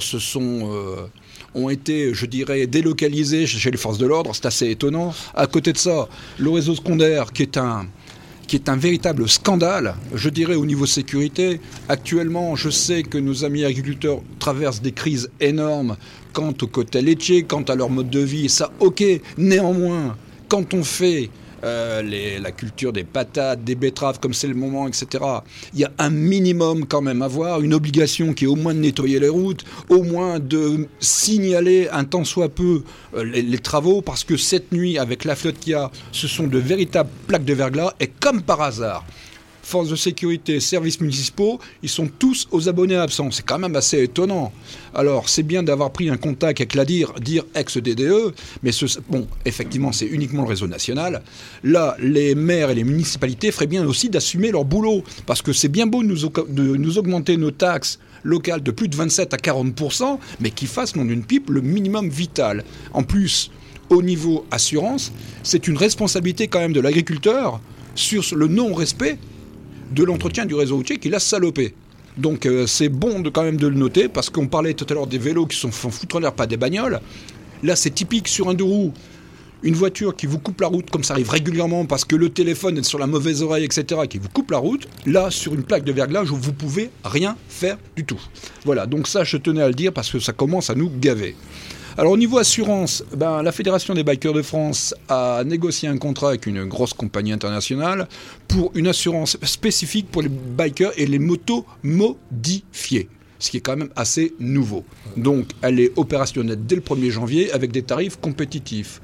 ont été, je dirais, délocalisés chez les forces de l'ordre. C'est assez étonnant. À côté de ça, le réseau secondaire qui est un véritable scandale, je dirais, au niveau sécurité. Actuellement, je sais que nos amis agriculteurs traversent des crises énormes quant au côté laitier, quant à leur mode de vie. Ça, ok. Néanmoins, quand on fait la culture des patates, des betteraves, comme c'est le moment, etc., il y a un minimum quand même à avoir, une obligation qui est au moins de nettoyer les routes, au moins de signaler un tant soit peu les travaux, parce que cette nuit, avec la flotte qu'il y a, ce sont de véritables plaques de verglas, et comme par hasard, forces de sécurité, services municipaux, ils sont tous aux abonnés absents. C'est quand même assez étonnant. Alors, c'est bien d'avoir pris un contact avec la DIR ex-DDE, mais effectivement, c'est uniquement le réseau national. Là, les maires et les municipalités feraient bien aussi d'assumer leur boulot, parce que c'est bien beau de nous augmenter nos taxes locales de plus de 27 à 40%, mais qu'ils fassent, non d'une pipe, le minimum vital. En plus, au niveau assurance, c'est une responsabilité quand même de l'agriculteur sur le non-respect de l'entretien du réseau routier qu'il a salopé. Donc c'est bon quand même de le noter, parce qu'on parlait tout à l'heure des vélos qui sont foutre l'air, pas des bagnoles. Là c'est typique sur un deux roues, une voiture qui vous coupe la route, comme ça arrive régulièrement parce que le téléphone est sur la mauvaise oreille, etc., qui vous coupe la route, là, sur une plaque de verglas, vous pouvez rien faire du tout. Voilà, donc ça, je tenais à le dire parce que ça commence à nous gaver. Alors au niveau assurance, la Fédération des Bikers de France a négocié un contrat avec une grosse compagnie internationale pour une assurance spécifique pour les bikers et les motos modifiées, ce qui est quand même assez nouveau. Donc elle est opérationnelle dès le 1er janvier avec des tarifs compétitifs.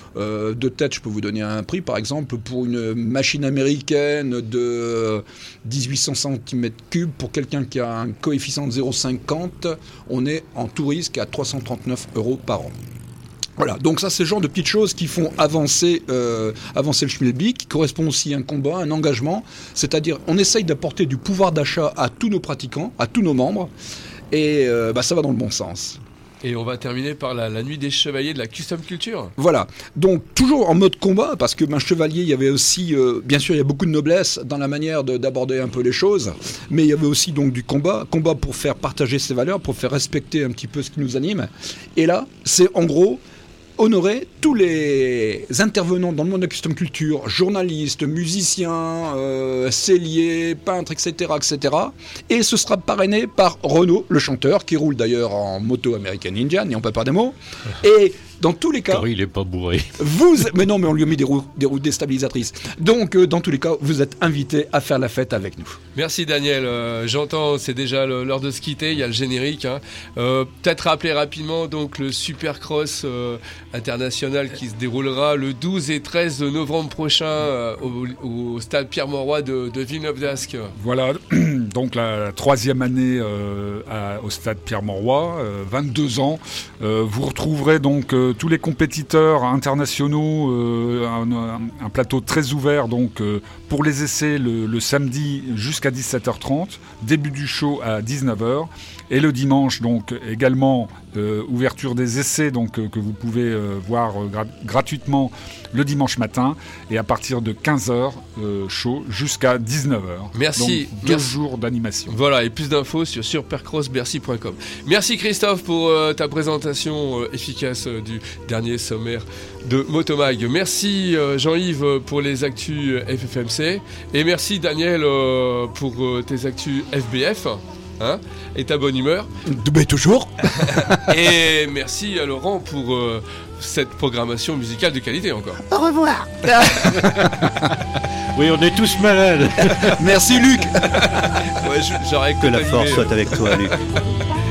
De tête, je peux vous donner un prix, par exemple, pour une machine américaine de 1800 cm3, pour quelqu'un qui a un coefficient de 0,50, on est en tout risque à 339 € par an. Voilà, donc ça c'est le genre de petites choses qui font avancer le schmilblick, qui correspond aussi à un combat, un engagement, c'est-à-dire on essaye d'apporter du pouvoir d'achat à tous nos pratiquants, à tous nos membres, et ça va dans le bon sens. Et on va terminer par la nuit des chevaliers de la custom culture. Voilà, donc toujours en mode combat, parce que chevalier, il y avait aussi, bien sûr, il y a beaucoup de noblesse dans la manière d'aborder un peu les choses, mais il y avait aussi donc du combat pour faire partager ses valeurs, pour faire respecter un petit peu ce qui nous anime. Et là, c'est en gros honorer tous les intervenants dans le monde de la custom culture, journalistes, musiciens, selliers, peintres, etc., etc. Et ce sera parrainé par Renaud, le chanteur, qui roule d'ailleurs en moto American Indian, et on peut pas des mots. Et dans tous les cas... Car il est pas bourré. Mais non, mais on lui a mis des roues déstabilisatrices. Donc, dans tous les cas, vous êtes invités à faire la fête avec nous. Merci Daniel. J'entends, c'est déjà l'heure de se quitter. Il y a le générique. Peut-être rappeler rapidement donc le Supercross international qui se déroulera le 12 et 13 novembre prochain au stade Pierre-Mauroy de Villeneuve-d'Ascq. Voilà, donc la 3e année au stade Pierre-Mauroy, 22 ans. Vous retrouverez donc tous les compétiteurs internationaux, un plateau très ouvert donc pour les essais le samedi jusqu'à 17h30, début du show à 19h, et le dimanche donc également ouverture des essais donc que vous pouvez voir gratuitement le dimanche matin, et à partir de 15h show jusqu'à 19h. Merci. Donc 2 jours d'animation. Voilà, et plus d'infos sur supercrossbercy.com. Merci Christophe pour ta présentation efficace du dernier sommaire de Motomag. Merci Jean-Yves pour les actus FFMC, et merci Daniel pour tes actus FBF. Et ta bonne humeur. Toujours. Et merci à Laurent pour cette programmation musicale de qualité encore. Au revoir. Oui, on est tous malades. Merci Luc. Ouais, j'aurais Que la force soit avec toi, Luc.